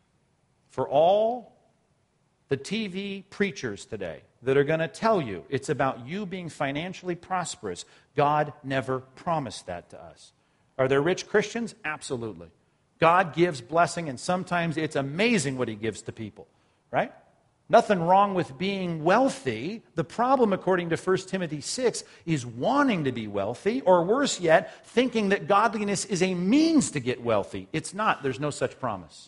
For all the T V preachers today that are going to tell you it's about you being financially prosperous, God never promised that to us. Are there rich Christians? Absolutely. God gives blessing, and sometimes it's amazing what he gives to people, right? Nothing wrong with being wealthy. The problem, according to First Timothy six, is wanting to be wealthy, or worse yet, thinking that godliness is a means to get wealthy. It's not. There's no such promise.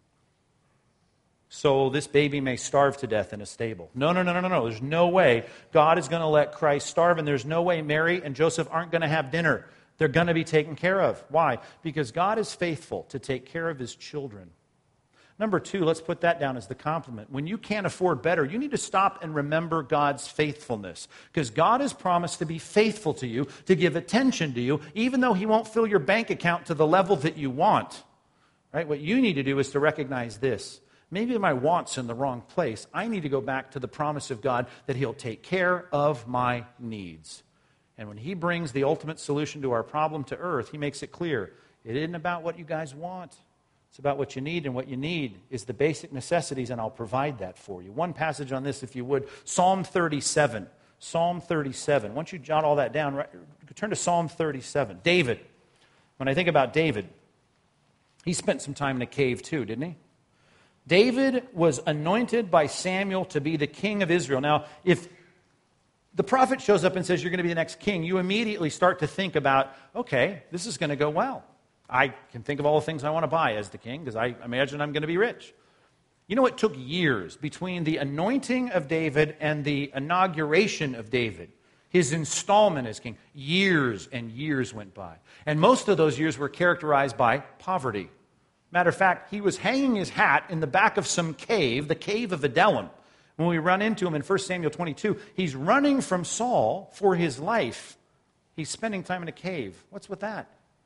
So this baby may starve to death in a stable. No, no, no, no, no, no. There's no way God is going to let Christ starve, and there's no way Mary and Joseph aren't going to have dinner. They're going to be taken care of. Why? Because God is faithful to take care of his children. Number two, let's put that down as the compliment. When you can't afford better, you need to stop and remember God's faithfulness. Because God has promised to be faithful to you, to give attention to you, even though he won't fill your bank account to the level that you want. Right? What you need to do is to recognize this. Maybe my want's in the wrong place. I need to go back to the promise of God that he'll take care of my needs. And when he brings the ultimate solution to our problem to earth, he makes it clear. It isn't about what you guys want. It's about what you need, and what you need is the basic necessities, and I'll provide that for you. One passage on this, if you would, Psalm thirty-seven. Psalm thirty-seven. Once you jot all that down, right, turn to Psalm thirty-seven. David. When I think about David, he spent some time in a cave too, didn't he? David was anointed by Samuel to be the king of Israel. Now, if the prophet shows up and says, you're going to be the next king, you immediately start to think about, okay, this is going to go well. I can think of all the things I want to buy as the king because I imagine I'm going to be rich. You know, it took years between the anointing of David and the inauguration of David, his installment as king. Years and years went by. And most of those years were characterized by poverty. Matter of fact, he was hanging his hat in the back of some cave, the cave of Adullam. When we run into him in First Samuel twenty-two, he's running from Saul for his life. He's spending time in a cave. What's with that?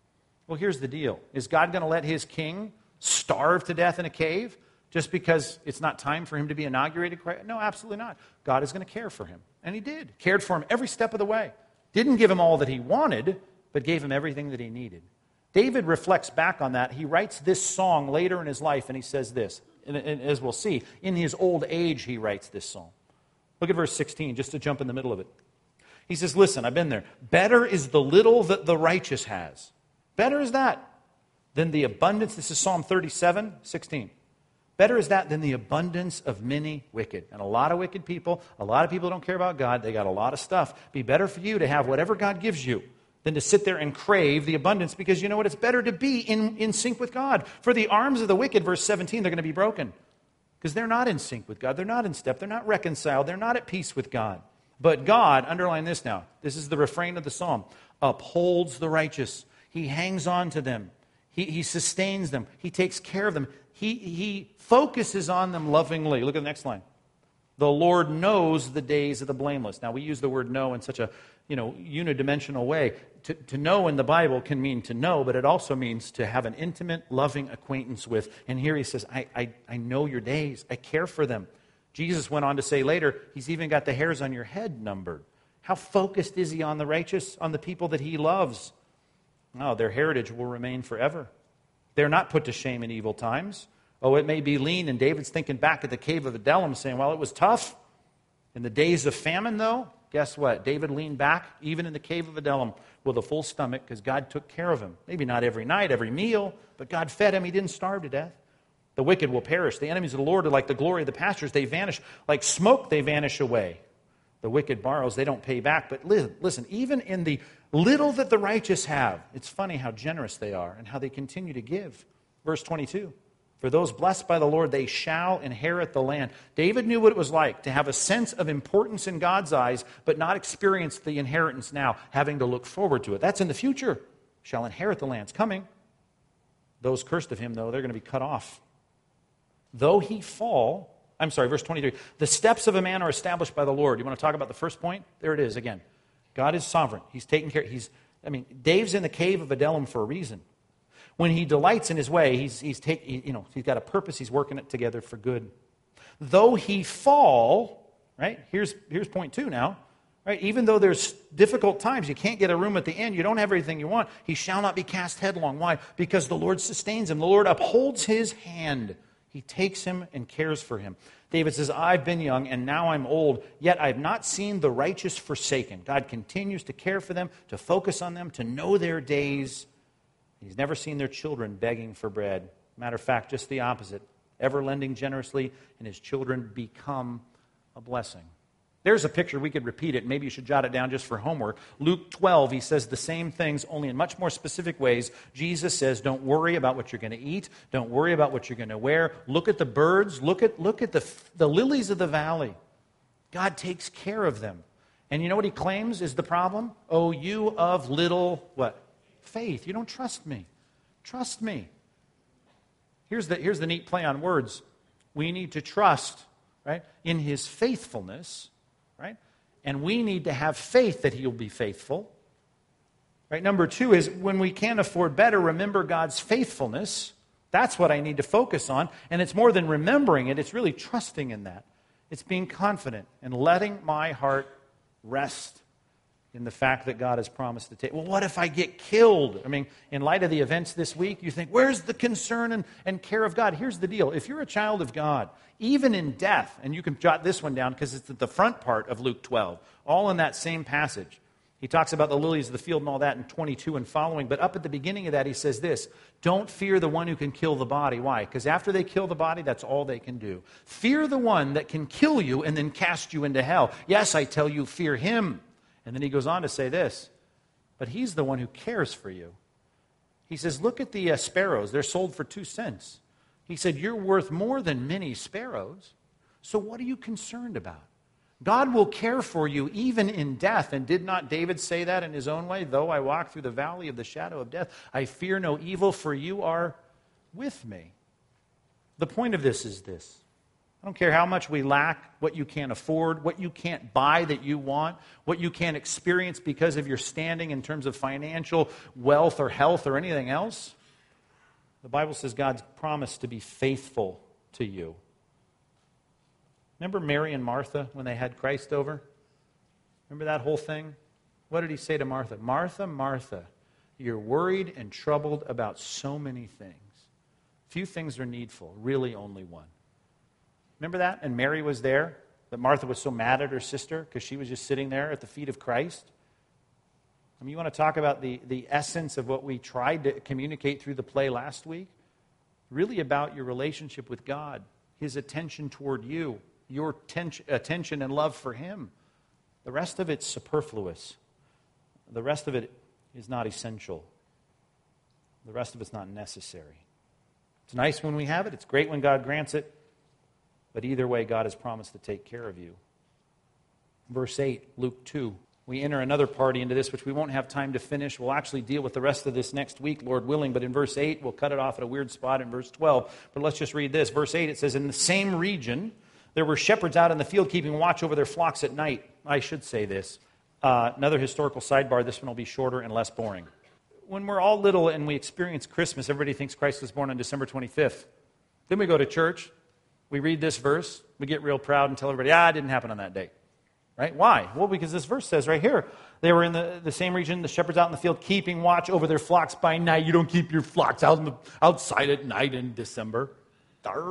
Well, here's the deal. Is God going to let his king starve to death in a cave just because it's not time for him to be inaugurated? No, absolutely not. God is going to care for him. And he did. Cared for him every step of the way. Didn't give him all that he wanted, but gave him everything that he needed. David reflects back on that. He writes this song later in his life, and he says this. And as we'll see, in his old age, he writes this song. Look at verse sixteen, just to jump in the middle of it. He says, listen, I've been there. Better is the little that the righteous has. Better is that than the abundance. This is Psalm thirty-seven, sixteen. Better is that than the abundance of many wicked. And a lot of wicked people, a lot of people don't care about God. They got a lot of stuff. Be better for you to have whatever God gives you than to sit there and crave the abundance, because you know what? It's better to be in, in sync with God. For the arms of the wicked, verse seventeen, they're going to be broken because they're not in sync with God. They're not in step. They're not reconciled. They're not at peace with God. But God, underline this now, this is the refrain of the psalm, upholds the righteous. He hangs on to them. He, he sustains them. He takes care of them. He, he focuses on them lovingly. Look at the next line. The Lord knows the days of the blameless. Now, we use the word know in such a you know, unidimensional way. To, to know in the Bible can mean to know, but it also means to have an intimate, loving acquaintance with. And here he says, I, I, I know your days. I care for them. Jesus went on to say later, he's even got the hairs on your head numbered. How focused is he on the righteous, on the people that he loves? No, their heritage will remain forever. They're not put to shame in evil times. Oh, it may be lean, and David's thinking back at the cave of Adullam, saying, well, it was tough. In the days of famine, though, guess what? David leaned back, even in the cave of Adullam, with a full stomach, because God took care of him. Maybe not every night, every meal, but God fed him. He didn't starve to death. The wicked will perish. The enemies of the Lord are like the glory of the pastures. They vanish. Like smoke, they vanish away. The wicked borrows, they don't pay back. But listen, listen, even in the little that the righteous have, it's funny how generous they are and how they continue to give. Verse twenty-two. For those blessed by the Lord, they shall inherit the land. David knew what it was like to have a sense of importance in God's eyes, but not experience the inheritance now, having to look forward to it. That's in the future. Shall inherit the land. It's coming. Those cursed of him, though, they're going to be cut off. Though he fall, I'm sorry, verse twenty-three. The steps of a man are established by the Lord. You want to talk about the first point? There it is again. God is sovereign. He's taking care. He's, I mean, Dave's in the cave of Adullam for a reason. When he delights in his way, he's, he's, take, you know, he's got a purpose. He's working it together for good. Though he fall, right? Here's, here's point two now. Right? Even though there's difficult times, you can't get a room at the inn, you don't have everything you want, he shall not be cast headlong. Why? Because the Lord sustains him. The Lord upholds his hand. He takes him and cares for him. David says, I've been young and now I'm old, yet I've not seen the righteous forsaken. God continues to care for them, to focus on them, to know their days. He's never seen their children begging for bread. Matter of fact, just the opposite. Ever lending generously, and his children become a blessing. There's a picture. We could repeat it. Maybe you should jot it down just for homework. Luke twelve, he says the same things, only in much more specific ways. Jesus says, don't worry about what you're going to eat. Don't worry about what you're going to wear. Look at the birds. Look at, look at the, the lilies of the valley. God takes care of them. And you know what he claims is the problem? Oh, you of little, what? Faith. You don't trust me. Trust me. Here's the, here's the neat play on words. We need to trust, right, in his faithfulness, right? And we need to have faith that he'll be faithful. Right? Number two is when we can't afford better, remember God's faithfulness. That's what I need to focus on. And it's more than remembering it, it's really trusting in that. It's being confident and letting my heart rest in the fact that God has promised to take. Well, what if I get killed? I mean, in light of the events this week, you think, where's the concern and, and care of God? Here's the deal. If you're a child of God, even in death, and you can jot this one down because it's at the front part of Luke twelve, all in that same passage. He talks about the lilies of the field and all that in twenty-two and following, but up at the beginning of that he says this, don't fear the one who can kill the body. Why? Because after they kill the body, that's all they can do. Fear the one that can kill you and then cast you into hell. Yes, I tell you, fear him. And then he goes on to say this, but he's the one who cares for you. He says, look at the uh, sparrows. They're sold for two cents. He said, you're worth more than many sparrows. So what are you concerned about? God will care for you even in death. And did not David say that in his own way? Though I walk through the valley of the shadow of death, I fear no evil, for you are with me. The point of this is this. I don't care how much we lack, what you can't afford, what you can't buy that you want, what you can't experience because of your standing in terms of financial wealth or health or anything else. The Bible says God's promised to be faithful to you. Remember Mary and Martha when they had Christ over? Remember that whole thing? What did he say to Martha? Martha, Martha, you're worried and troubled about so many things. Few things are needful, really only one. Remember that? And Mary was there, that Martha was so mad at her sister because she was just sitting there at the feet of Christ. I mean, you want to talk about the, the essence of what we tried to communicate through the play last week? Really about your relationship with God, His attention toward you, your ten- attention and love for Him. The rest of it's superfluous. The rest of it is not essential. The rest of it's not necessary. It's nice when we have it. It's great when God grants it. But either way, God has promised to take care of you. Verse eight, Luke two. We enter another party into this, which we won't have time to finish. We'll actually deal with the rest of this next week, Lord willing. But in verse eight, we'll cut it off at a weird spot in verse twelve. But let's just read this. Verse eight, it says, in the same region, there were shepherds out in the field keeping watch over their flocks at night. I should say this. Uh, another historical sidebar. This one will be shorter and less boring. When we're all little and we experience Christmas, everybody thinks Christ was born on December twenty-fifth. Then we go to church. We read this verse, we get real proud and tell everybody, ah, it didn't happen on that date. Right? Why? Well, because this verse says right here, they were in the, the same region, the shepherds out in the field, keeping watch over their flocks by night. You don't keep your flocks out in the, outside at night in December. Darr.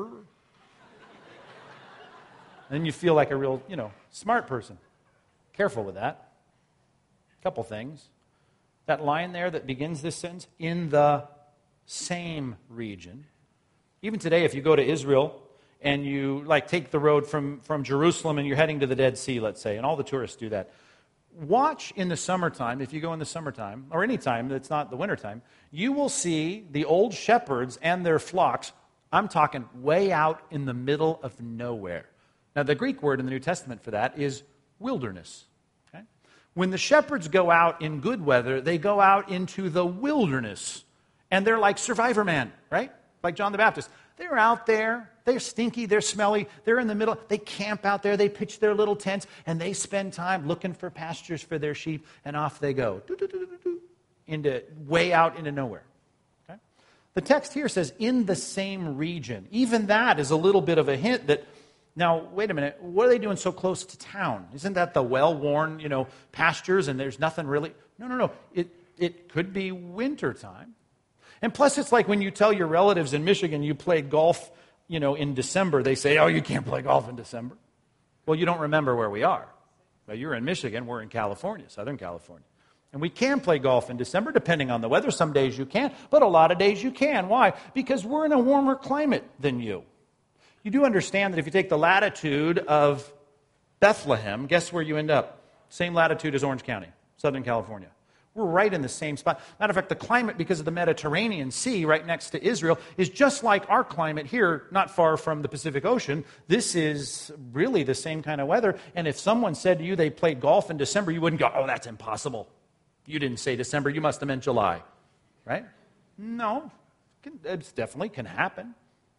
Then you feel like a real, you know, smart person. Careful with that. A couple things. That line there that begins this sentence, in the same region. Even today, if you go to Israel, and you like take the road from, from Jerusalem and you're heading to the Dead Sea, let's say, and all the tourists do that. Watch in the summertime, if you go in the summertime, or any time that's not the wintertime, you will see the old shepherds and their flocks, I'm talking way out in the middle of nowhere. Now, the Greek word in the New Testament for that is wilderness. Okay? When the shepherds go out in good weather, they go out into the wilderness, and they're like Survivor Man, right? Like John the Baptist. They're out there, they're stinky, they're smelly, they're in the middle, they camp out there, they pitch their little tents, and they spend time looking for pastures for their sheep, and off they go, into way out into nowhere. Okay? The text here says, in the same region. Even that is a little bit of a hint that, now, wait a minute, what are they doing so close to town? Isn't that the well-worn, you know, pastures, and there's nothing really? No, no, no, it, it could be wintertime. And plus, it's like when you tell your relatives in Michigan you played golf, you know, in December, they say, oh, you can't play golf in December. Well, you don't remember where we are. Well, you're in Michigan, we're in California, Southern California. And we can play golf in December, depending on the weather. Some days you can't, but a lot of days you can. Why? Because we're in a warmer climate than you. You do understand that if you take the latitude of Bethlehem, guess where you end up? Same latitude as Orange County, Southern California. We're right in the same spot. Matter of fact, the climate, because of the Mediterranean Sea right next to Israel, is just like our climate here, not far from the Pacific Ocean. This is really the same kind of weather. And if someone said to you they played golf in December, you wouldn't go, oh, that's impossible. You didn't say December, you must have meant July. Right? No, it definitely can happen.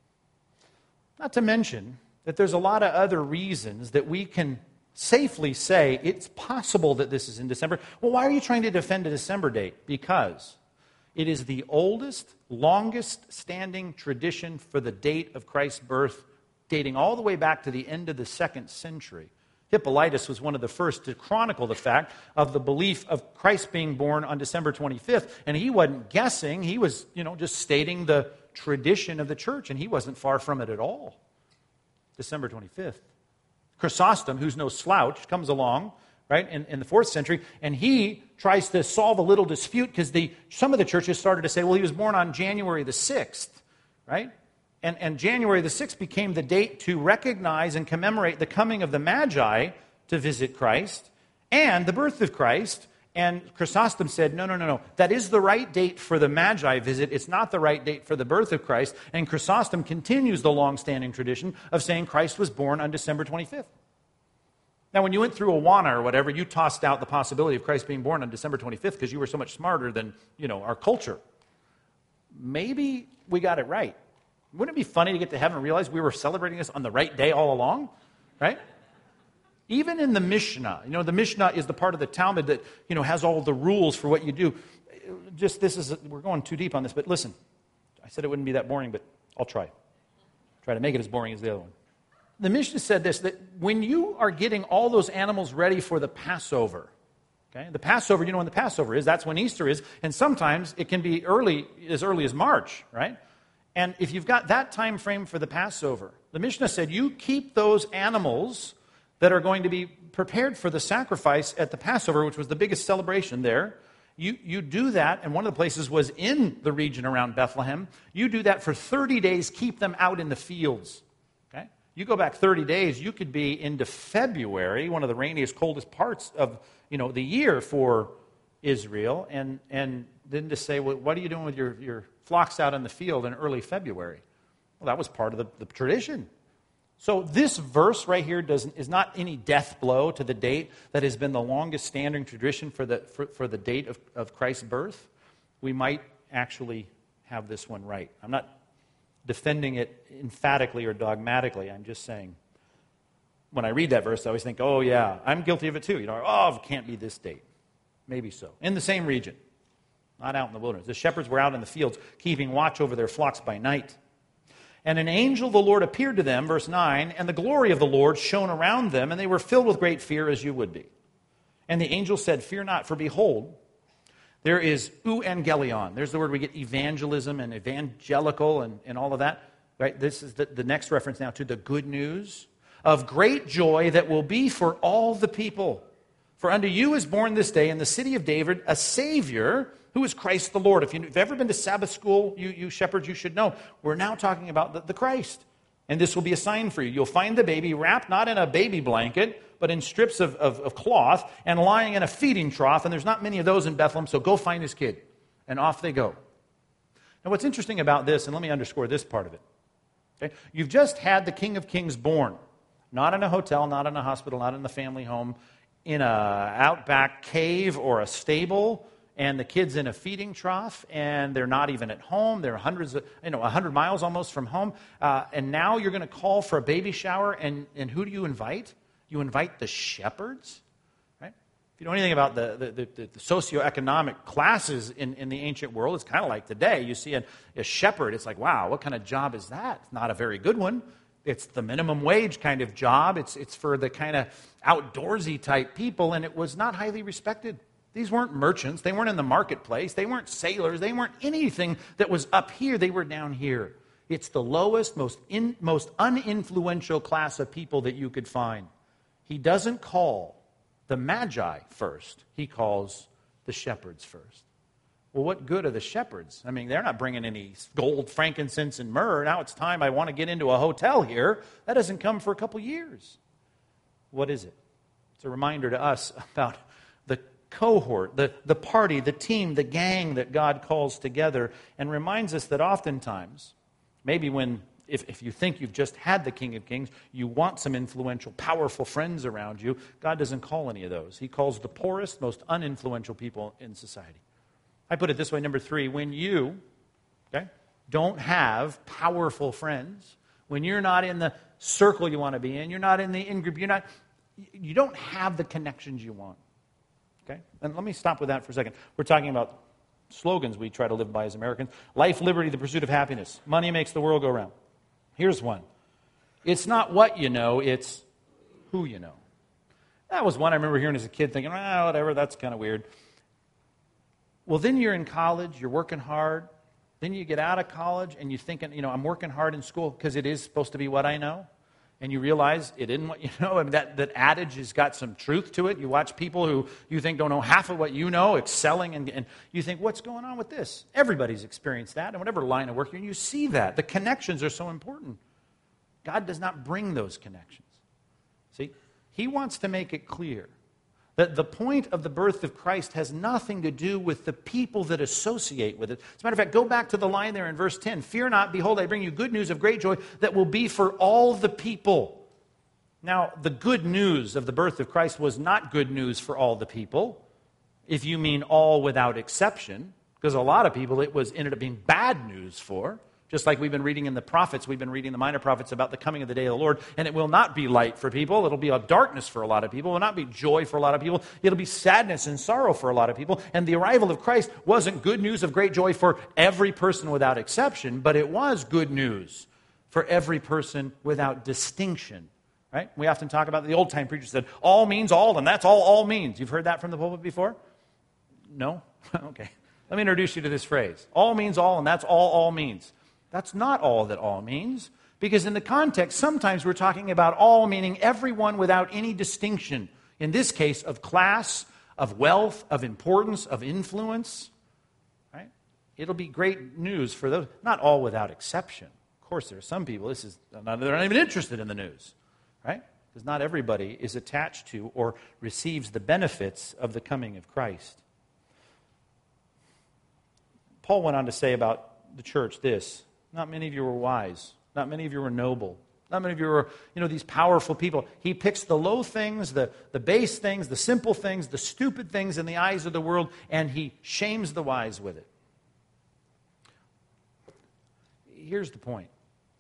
Not to mention that there's a lot of other reasons that we can safely say it's possible that this is in December. Well, why are you trying to defend a December date? Because it is the oldest, longest standing tradition for the date of Christ's birth, dating all the way back to the end of the second century. Hippolytus was one of the first to chronicle the fact of the belief of Christ being born on December twenty-fifth, and he wasn't guessing. He was, you know, just stating the tradition of the church, and he wasn't far from it at all. December twenty-fifth. Chrysostom, who's no slouch, comes along, right, in, in the fourth century, and he tries to solve a little dispute because the some of the churches started to say, well, he was born on January the sixth, right? And, and January the sixth became the date to recognize and commemorate the coming of the Magi to visit Christ and the birth of Christ. And Chrysostom said, no, no, no, no. That is the right date for the Magi visit. It's not the right date for the birth of Christ. And Chrysostom continues the long-standing tradition of saying Christ was born on December twenty-fifth. Now, when you went through Awana or whatever, you tossed out the possibility of Christ being born on December twenty-fifth because you were so much smarter than, you know, our culture. Maybe we got it right. Wouldn't it be funny to get to heaven and realize we were celebrating this on the right day all along? Right? Even in the Mishnah, you know, the Mishnah is the part of the Talmud that, you know, has all the rules for what you do. Just this is, we're going too deep on this, but listen. I said it wouldn't be that boring, but I'll try. Try to make it as boring as the other one. The Mishnah said this, that when you are getting all those animals ready for the Passover, okay, the Passover, you know when the Passover is, that's when Easter is, and sometimes it can be early, as early as March, right? And if you've got that time frame for the Passover, the Mishnah said you keep those animals that are going to be prepared for the sacrifice at the Passover, which was the biggest celebration there. You, you do that, and one of the places was in the region around Bethlehem. You do that for thirty days, keep them out in the fields. Okay? You go back thirty days, you could be into February, one of the rainiest, coldest parts of you know the year for Israel, and, and then to say, well, what are you doing with your, your flocks out in the field in early February? Well, that was part of the, the tradition. So this verse right here doesn't, is not any death blow to the date that has been the longest standing tradition for the, for, for the date of, of Christ's birth. We might actually have this one right. I'm not defending it emphatically or dogmatically. I'm just saying, when I read that verse, I always think, oh yeah, I'm guilty of it too. You know, oh, it can't be this date. Maybe so. In the same region, not out in the wilderness. The shepherds were out in the fields, keeping watch over their flocks by night. And an angel of the Lord appeared to them, verse nine, and the glory of the Lord shone around them, and they were filled with great fear, as you would be. And the angel said, fear not, for behold, there is euangelion. There's the word we get evangelism and evangelical and, and all of that. Right? This is the, the next reference now to the good news of great joy that will be for all the people. For unto you is born this day in the city of David a Savior, who is Christ the Lord. If you've ever been to Sabbath school, you, you shepherds, you should know. We're now talking about the, the Christ. And this will be a sign for you. You'll find the baby wrapped not in a baby blanket, but in strips of, of, of cloth and lying in a feeding trough. And there's not many of those in Bethlehem, so go find this kid. And off they go. Now what's interesting about this, and let me underscore this part of it. Okay? You've just had the King of Kings born. Not in a hotel, not in a hospital, not in the family home, in a outback cave or a stable, and the kid's in a feeding trough, and they're not even at home. They're hundreds of, you know, one hundred miles almost from home. Uh, and now you're going to call for a baby shower, and, and who do you invite? You invite the shepherds, right? If you know anything about the, the, the, the socioeconomic classes in, in the ancient world, it's kind of like today. You see a, a shepherd, it's like, wow, what kind of job is that? It's not a very good one. It's the minimum wage kind of job. It's, it's for the kind of outdoorsy type people, and it was not highly respected. These weren't merchants. They weren't in the marketplace. They weren't sailors. They weren't anything that was up here. They were down here. It's the lowest, most in, most uninfluential class of people that you could find. He doesn't call the Magi first. He calls the shepherds first. Well, what good are the shepherds? I mean, they're not bringing any gold, frankincense, and myrrh. Now it's time I want to get into a hotel here. That doesn't come for a couple years. What is it? It's a reminder to us about the cohort, the, the party, the team, the gang that God calls together, and reminds us that oftentimes, maybe when, if, if you think you've just had the King of Kings, you want some influential, powerful friends around you, God doesn't call any of those. He calls the poorest, most uninfluential people in society. I put it this way, number three, when you okay, don't have powerful friends, when you're not in the circle you want to be in, you're not in the in-group, you're not, you don't have the connections you want. Okay? And let me stop with that for a second. We're talking about slogans we try to live by as Americans. Life, liberty, the pursuit of happiness. Money makes the world go round. Here's one. It's not what you know, it's who you know. That was one I remember hearing as a kid thinking, ah, whatever, that's kind of weird. Well, then you're in college, you're working hard. Then you get out of college and you're thinking, you know, I'm working hard in school because it is supposed to be what I know. And you realize it isn't what you know. I mean, that, that adage has got some truth to it. You watch people who you think don't know half of what you know, excelling, and, and you think, what's going on with this? Everybody's experienced that in whatever line of work you're in. You see that. The connections are so important. God does not bring those connections. See, He wants to make it clear that the point of the birth of Christ has nothing to do with the people that associate with it. As a matter of fact, go back to the line there in verse ten. Fear not, behold, I bring you good news of great joy that will be for all the people. Now, the good news of the birth of Christ was not good news for all the people, if you mean all without exception, because a lot of people it was ended up being bad news for. Just like we've been reading in the prophets, we've been reading the minor prophets about the coming of the day of the Lord, and it will not be light for people. It'll be a darkness for a lot of people. It will not be joy for a lot of people. It'll be sadness and sorrow for a lot of people. And the arrival of Christ wasn't good news of great joy for every person without exception, but it was good news for every person without distinction. Right? We often talk about, the old-time preacher said, all means all, and that's all all means. You've heard that from the pulpit before? No? Okay. Let me introduce you to this phrase. All means all, and that's all all means. That's not all that all means, because in the context, sometimes we're talking about all meaning everyone without any distinction. In this case, of class, of wealth, of importance, of influence. Right? It'll be great news for those, not all without exception. Of course, there are some people, this is, they're not even interested in the news. Right? Because not everybody is attached to or receives the benefits of the coming of Christ. Paul went on to say about the church this: not many of you were wise. Not many of you were noble. Not many of you were, you know, these powerful people. He picks the low things, the, the base things, the simple things, the stupid things in the eyes of the world, and he shames the wise with it. Here's the point.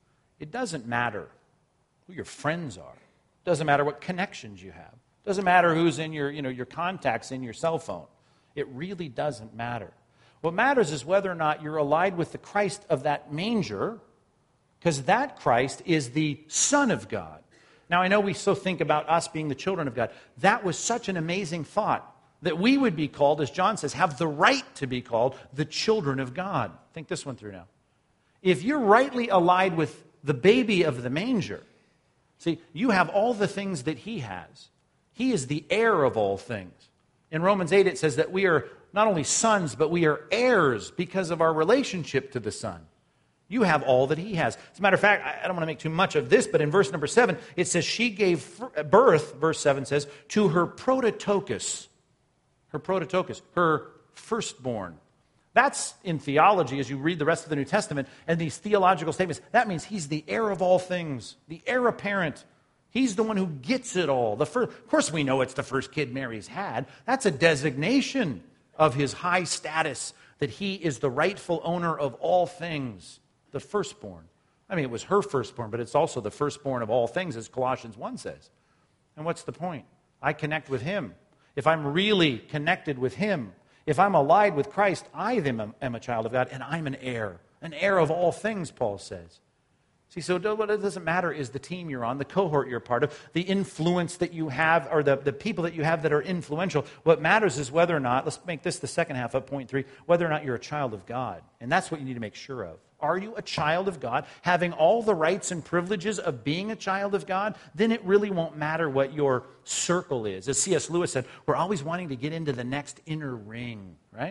It doesn't matter who your friends are. It doesn't matter what connections you have. It doesn't matter who's in your, you know, your contacts in your cell phone. It really doesn't matter. What matters is whether or not you're allied with the Christ of that manger, because that Christ is the Son of God. Now, I know we so think about us being the children of God. That was such an amazing thought, that we would be called, as John says, have the right to be called the children of God. Think this one through now. If you're rightly allied with the baby of the manger, see, you have all the things that he has. He is the heir of all things. In Romans eight, it says that we are not only sons, but we are heirs because of our relationship to the Son. You have all that he has. As a matter of fact, I don't want to make too much of this, but in verse number seven, it says she gave birth, verse seven says, to her prototokos. Her prototokos, her firstborn. That's in theology, as you read the rest of the New Testament, and these theological statements, that means he's the heir of all things, the heir apparent. He's the one who gets it all. The first, of course, we know it's the first kid Mary's had. That's a designation of his high status, that he is the rightful owner of all things, the firstborn. I mean, it was her firstborn, but it's also the firstborn of all things, as Colossians one says. And what's the point? I connect with him. If I'm really connected with him, if I'm allied with Christ, I am a child of God, and I'm an heir. An heir of all things, Paul says. See, so what it doesn't matter is the team you're on, the cohort you're part of, the influence that you have, or the, the people that you have that are influential. What matters is whether or not, let's make this the second half of point three, whether or not you're a child of God. And that's what you need to make sure of. Are you a child of God, having all the rights and privileges of being a child of God? Then it really won't matter what your circle is. As C S Lewis said, we're always wanting to get into the next inner ring, right?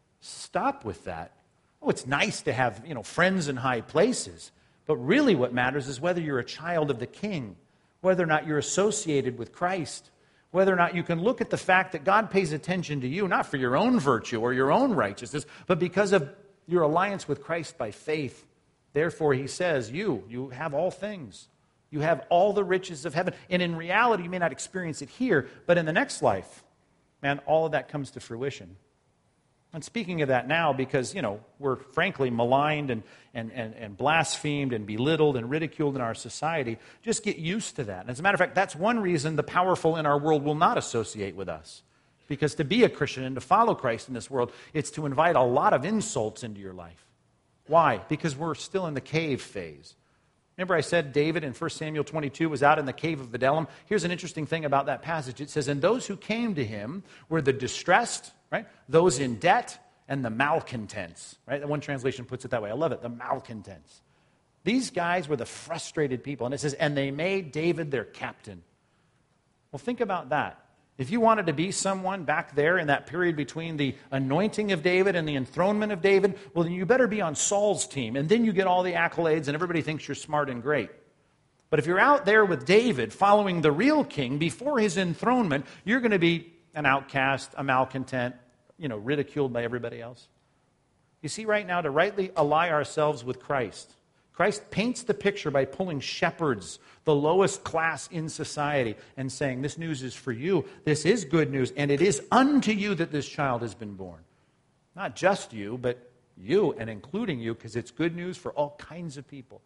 Stop with that. Oh, it's nice to have, you know, friends in high places. But really what matters is whether you're a child of the King, whether or not you're associated with Christ, whether or not you can look at the fact that God pays attention to you, not for your own virtue or your own righteousness, but because of your alliance with Christ by faith. Therefore, he says, you, you have all things. You have all the riches of heaven. And in reality, you may not experience it here, but in the next life, man, all of that comes to fruition. And speaking of that now, because, you know, we're frankly maligned and, and, and, and blasphemed and belittled and ridiculed in our society, just get used to that. And as a matter of fact, that's one reason the powerful in our world will not associate with us. Because to be a Christian and to follow Christ in this world, it's to invite a lot of insults into your life. Why? Because we're still in the cave phase. Remember I said David in First Samuel twenty-two was out in the cave of Adullam? Here's an interesting thing about that passage. It says, and those who came to him were the distressed, right? Those in debt and the malcontents, right? The one translation puts it that way. I love it, the malcontents. These guys were the frustrated people. And it says, and they made David their captain. Well, think about that. If you wanted to be someone back there in that period between the anointing of David and the enthronement of David, well, then you better be on Saul's team. And then you get all the accolades and everybody thinks you're smart and great. But if you're out there with David following the real king before his enthronement, you're going to be an outcast, a malcontent, you know, ridiculed by everybody else. You see, right now, to rightly ally ourselves with Christ, Christ paints the picture by pulling shepherds, the lowest class in society, and saying, this news is for you. This is good news, and it is unto you that this child has been born. Not just you, but you and including you, because it's good news for all kinds of people.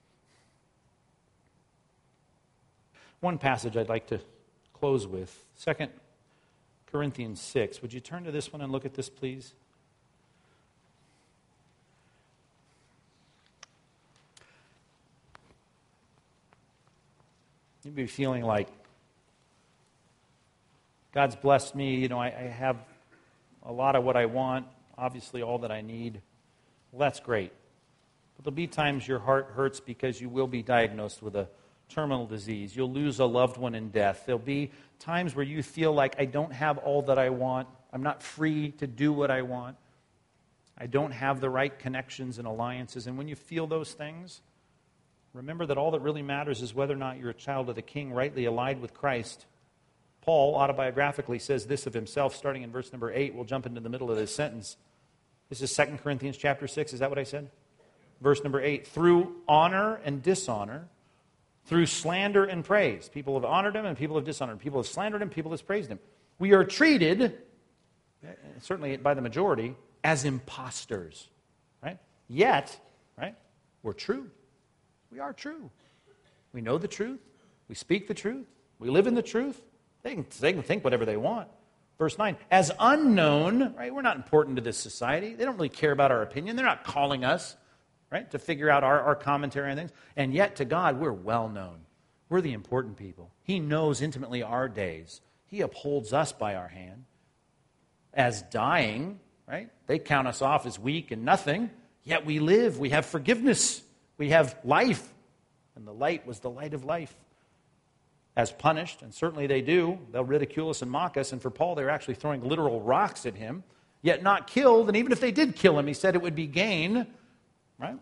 One passage I'd like to close with, Second Corinthians six. Would you turn to this one and look at this, please? You'd be feeling like, God's blessed me, you know, I, I have a lot of what I want, obviously all that I need. Well, that's great. But there'll be times your heart hurts because you will be diagnosed with a terminal disease. You'll lose a loved one in death. There'll be times where you feel like, I don't have all that I want. I'm not free to do what I want. I don't have the right connections and alliances. And when you feel those things, remember that all that really matters is whether or not you're a child of the King, rightly allied with Christ. Paul autobiographically says this of himself, starting in verse number eight. We'll jump into the middle of this sentence. This is Second Corinthians chapter six. Is that what I said? Verse number eight. Through honor and dishonor, through slander and praise. People have honored him and people have dishonored him. People have slandered him, people have praised him. We are treated, certainly by the majority, as impostors. Right? Yet, right, we're true. We are true. We know the truth. We speak the truth. We live in the truth. They can, they can think whatever they want. Verse nine, as unknown, right? We're not important to this society. They don't really care about our opinion. They're not calling us, right, to figure out our, our commentary on things. And yet to God, we're well known. We're the important people. He knows intimately our days. He upholds us by our hand. As dying, right? They count us off as weak and nothing. Yet we live. We have forgiveness. We have life. And the light was the light of life. As punished, and certainly they do, they'll ridicule us and mock us, and for Paul they're actually throwing literal rocks at him, yet not killed, and even if they did kill him, he said it would be gain, right?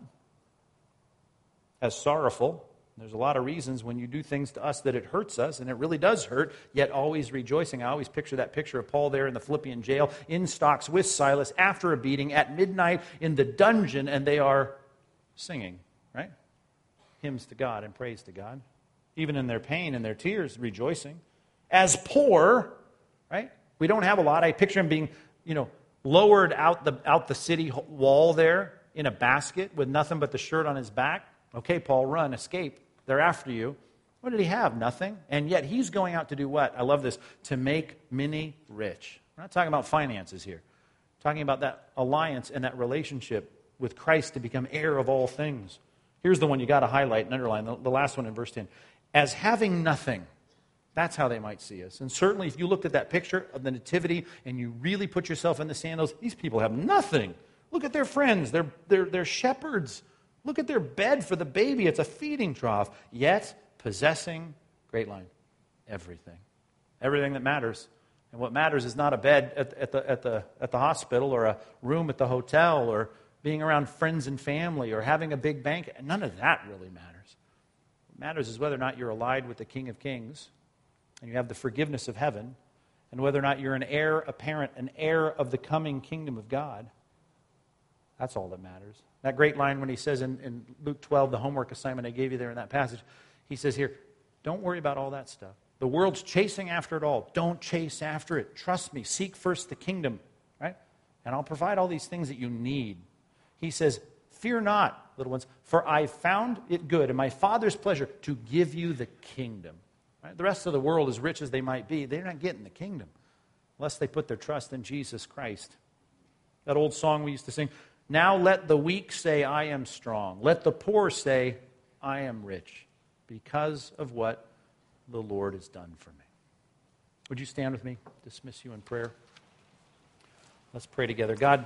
As sorrowful. There's a lot of reasons when you do things to us that it hurts us, and it really does hurt, yet always rejoicing. I always picture that picture of Paul there in the Philippian jail, in stocks with Silas, after a beating, at midnight in the dungeon, and they are singing, right? Hymns to God and praise to God. Even in their pain and their tears, rejoicing. As poor, right? We don't have a lot. I picture him being, you know, lowered out the out the city wall there in a basket with nothing but the shirt on his back. Okay, Paul, run, escape. They're after you. What did he have? Nothing. And yet he's going out to do what? I love this. To make many rich. We're not talking about finances here. We're talking about that alliance and that relationship with Christ to become heir of all things. Here's the one you got to highlight and underline, the, the last one in verse ten. As having nothing. That's how they might see us. And certainly if you looked at that picture of the nativity and you really put yourself in the sandals, these people have nothing. Look at their friends. They're, they're, they're shepherds. Look at their bed for the baby. It's a feeding trough. Yet possessing, great line, everything. Everything that matters. And what matters is not a bed at, at, the, at, the, at the hospital or a room at the hotel or being around friends and family or having a big bank. None of that really matters. Matters is whether or not you're allied with the King of Kings and you have the forgiveness of heaven, and whether or not you're an heir, a parent, an heir of the coming kingdom of God. That's all that matters. That great line when he says in, in Luke twelve, the homework assignment I gave you there in that passage, he says here, don't worry about all that stuff. The world's chasing after it all. Don't chase after it. Trust me. Seek first the kingdom, right? And I'll provide all these things that you need. He says, fear not, little ones, for I found it good in my Father's pleasure to give you the kingdom. Right? The rest of the world, as rich as they might be, they're not getting the kingdom unless they put their trust in Jesus Christ. That old song we used to sing, now let the weak say, I am strong. Let the poor say, I am rich, because of what the Lord has done for me. Would you stand with me? Dismiss you in prayer. Let's pray together. God,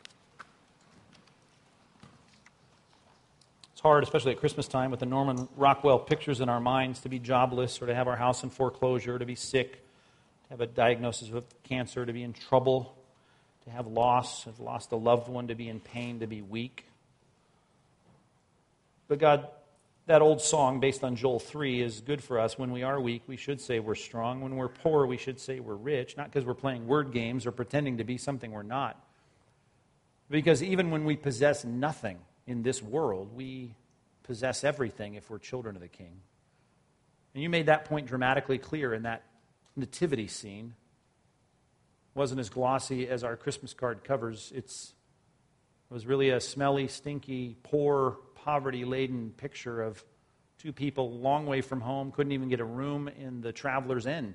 it's hard, especially at Christmas time, with the Norman Rockwell pictures in our minds, to be jobless or to have our house in foreclosure, to be sick, to have a diagnosis of cancer, to be in trouble, to have loss, to have lost a loved one, to be in pain, to be weak. But God, that old song based on Joel three is good for us. When we are weak, we should say we're strong. When we're poor, we should say we're rich, not because we're playing word games or pretending to be something we're not. Because even when we possess nothing in this world, we possess everything if we're children of the King. And you made that point dramatically clear in that nativity scene. It wasn't as glossy as our Christmas card covers. It's It was really a smelly, stinky, poor, poverty-laden picture of two people a long way from home, couldn't even get a room in the Traveler's Inn.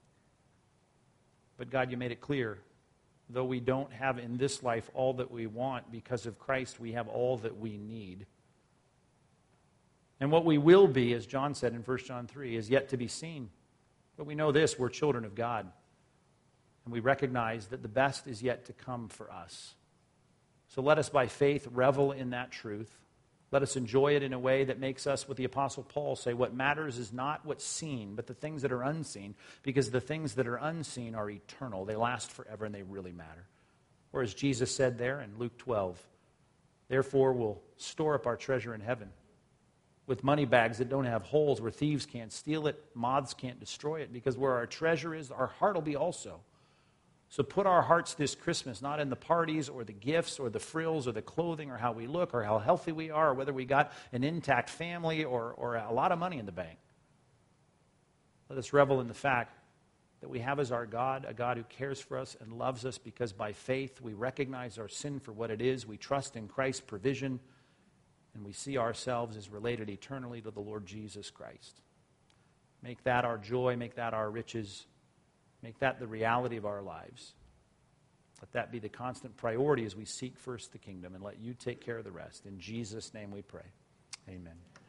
But God, you made it clear, though we don't have in this life all that we want, because of Christ we have all that we need. And what we will be, as John said in First John three, is yet to be seen. But we know this, we're children of God. And we recognize that the best is yet to come for us. So let us by faith revel in that truth. Let us enjoy it in a way that makes us, what the Apostle Paul say, what matters is not what's seen, but the things that are unseen, because the things that are unseen are eternal. They last forever and they really matter. Or as Jesus said there in Luke twelve, therefore we'll store up our treasure in heaven with money bags that don't have holes, where thieves can't steal it, moths can't destroy it, because where our treasure is, our heart will be also. So put our hearts this Christmas, not in the parties or the gifts or the frills or the clothing or how we look or how healthy we are or whether we got an intact family or, or a lot of money in the bank. Let us revel in the fact that we have as our God a God who cares for us and loves us, because by faith we recognize our sin for what it is. We trust in Christ's provision, and we see ourselves as related eternally to the Lord Jesus Christ. Make that our joy, make that our riches. Make that the reality of our lives. Let that be the constant priority as we seek first the kingdom, and let you take care of the rest. In Jesus' name we pray. Amen.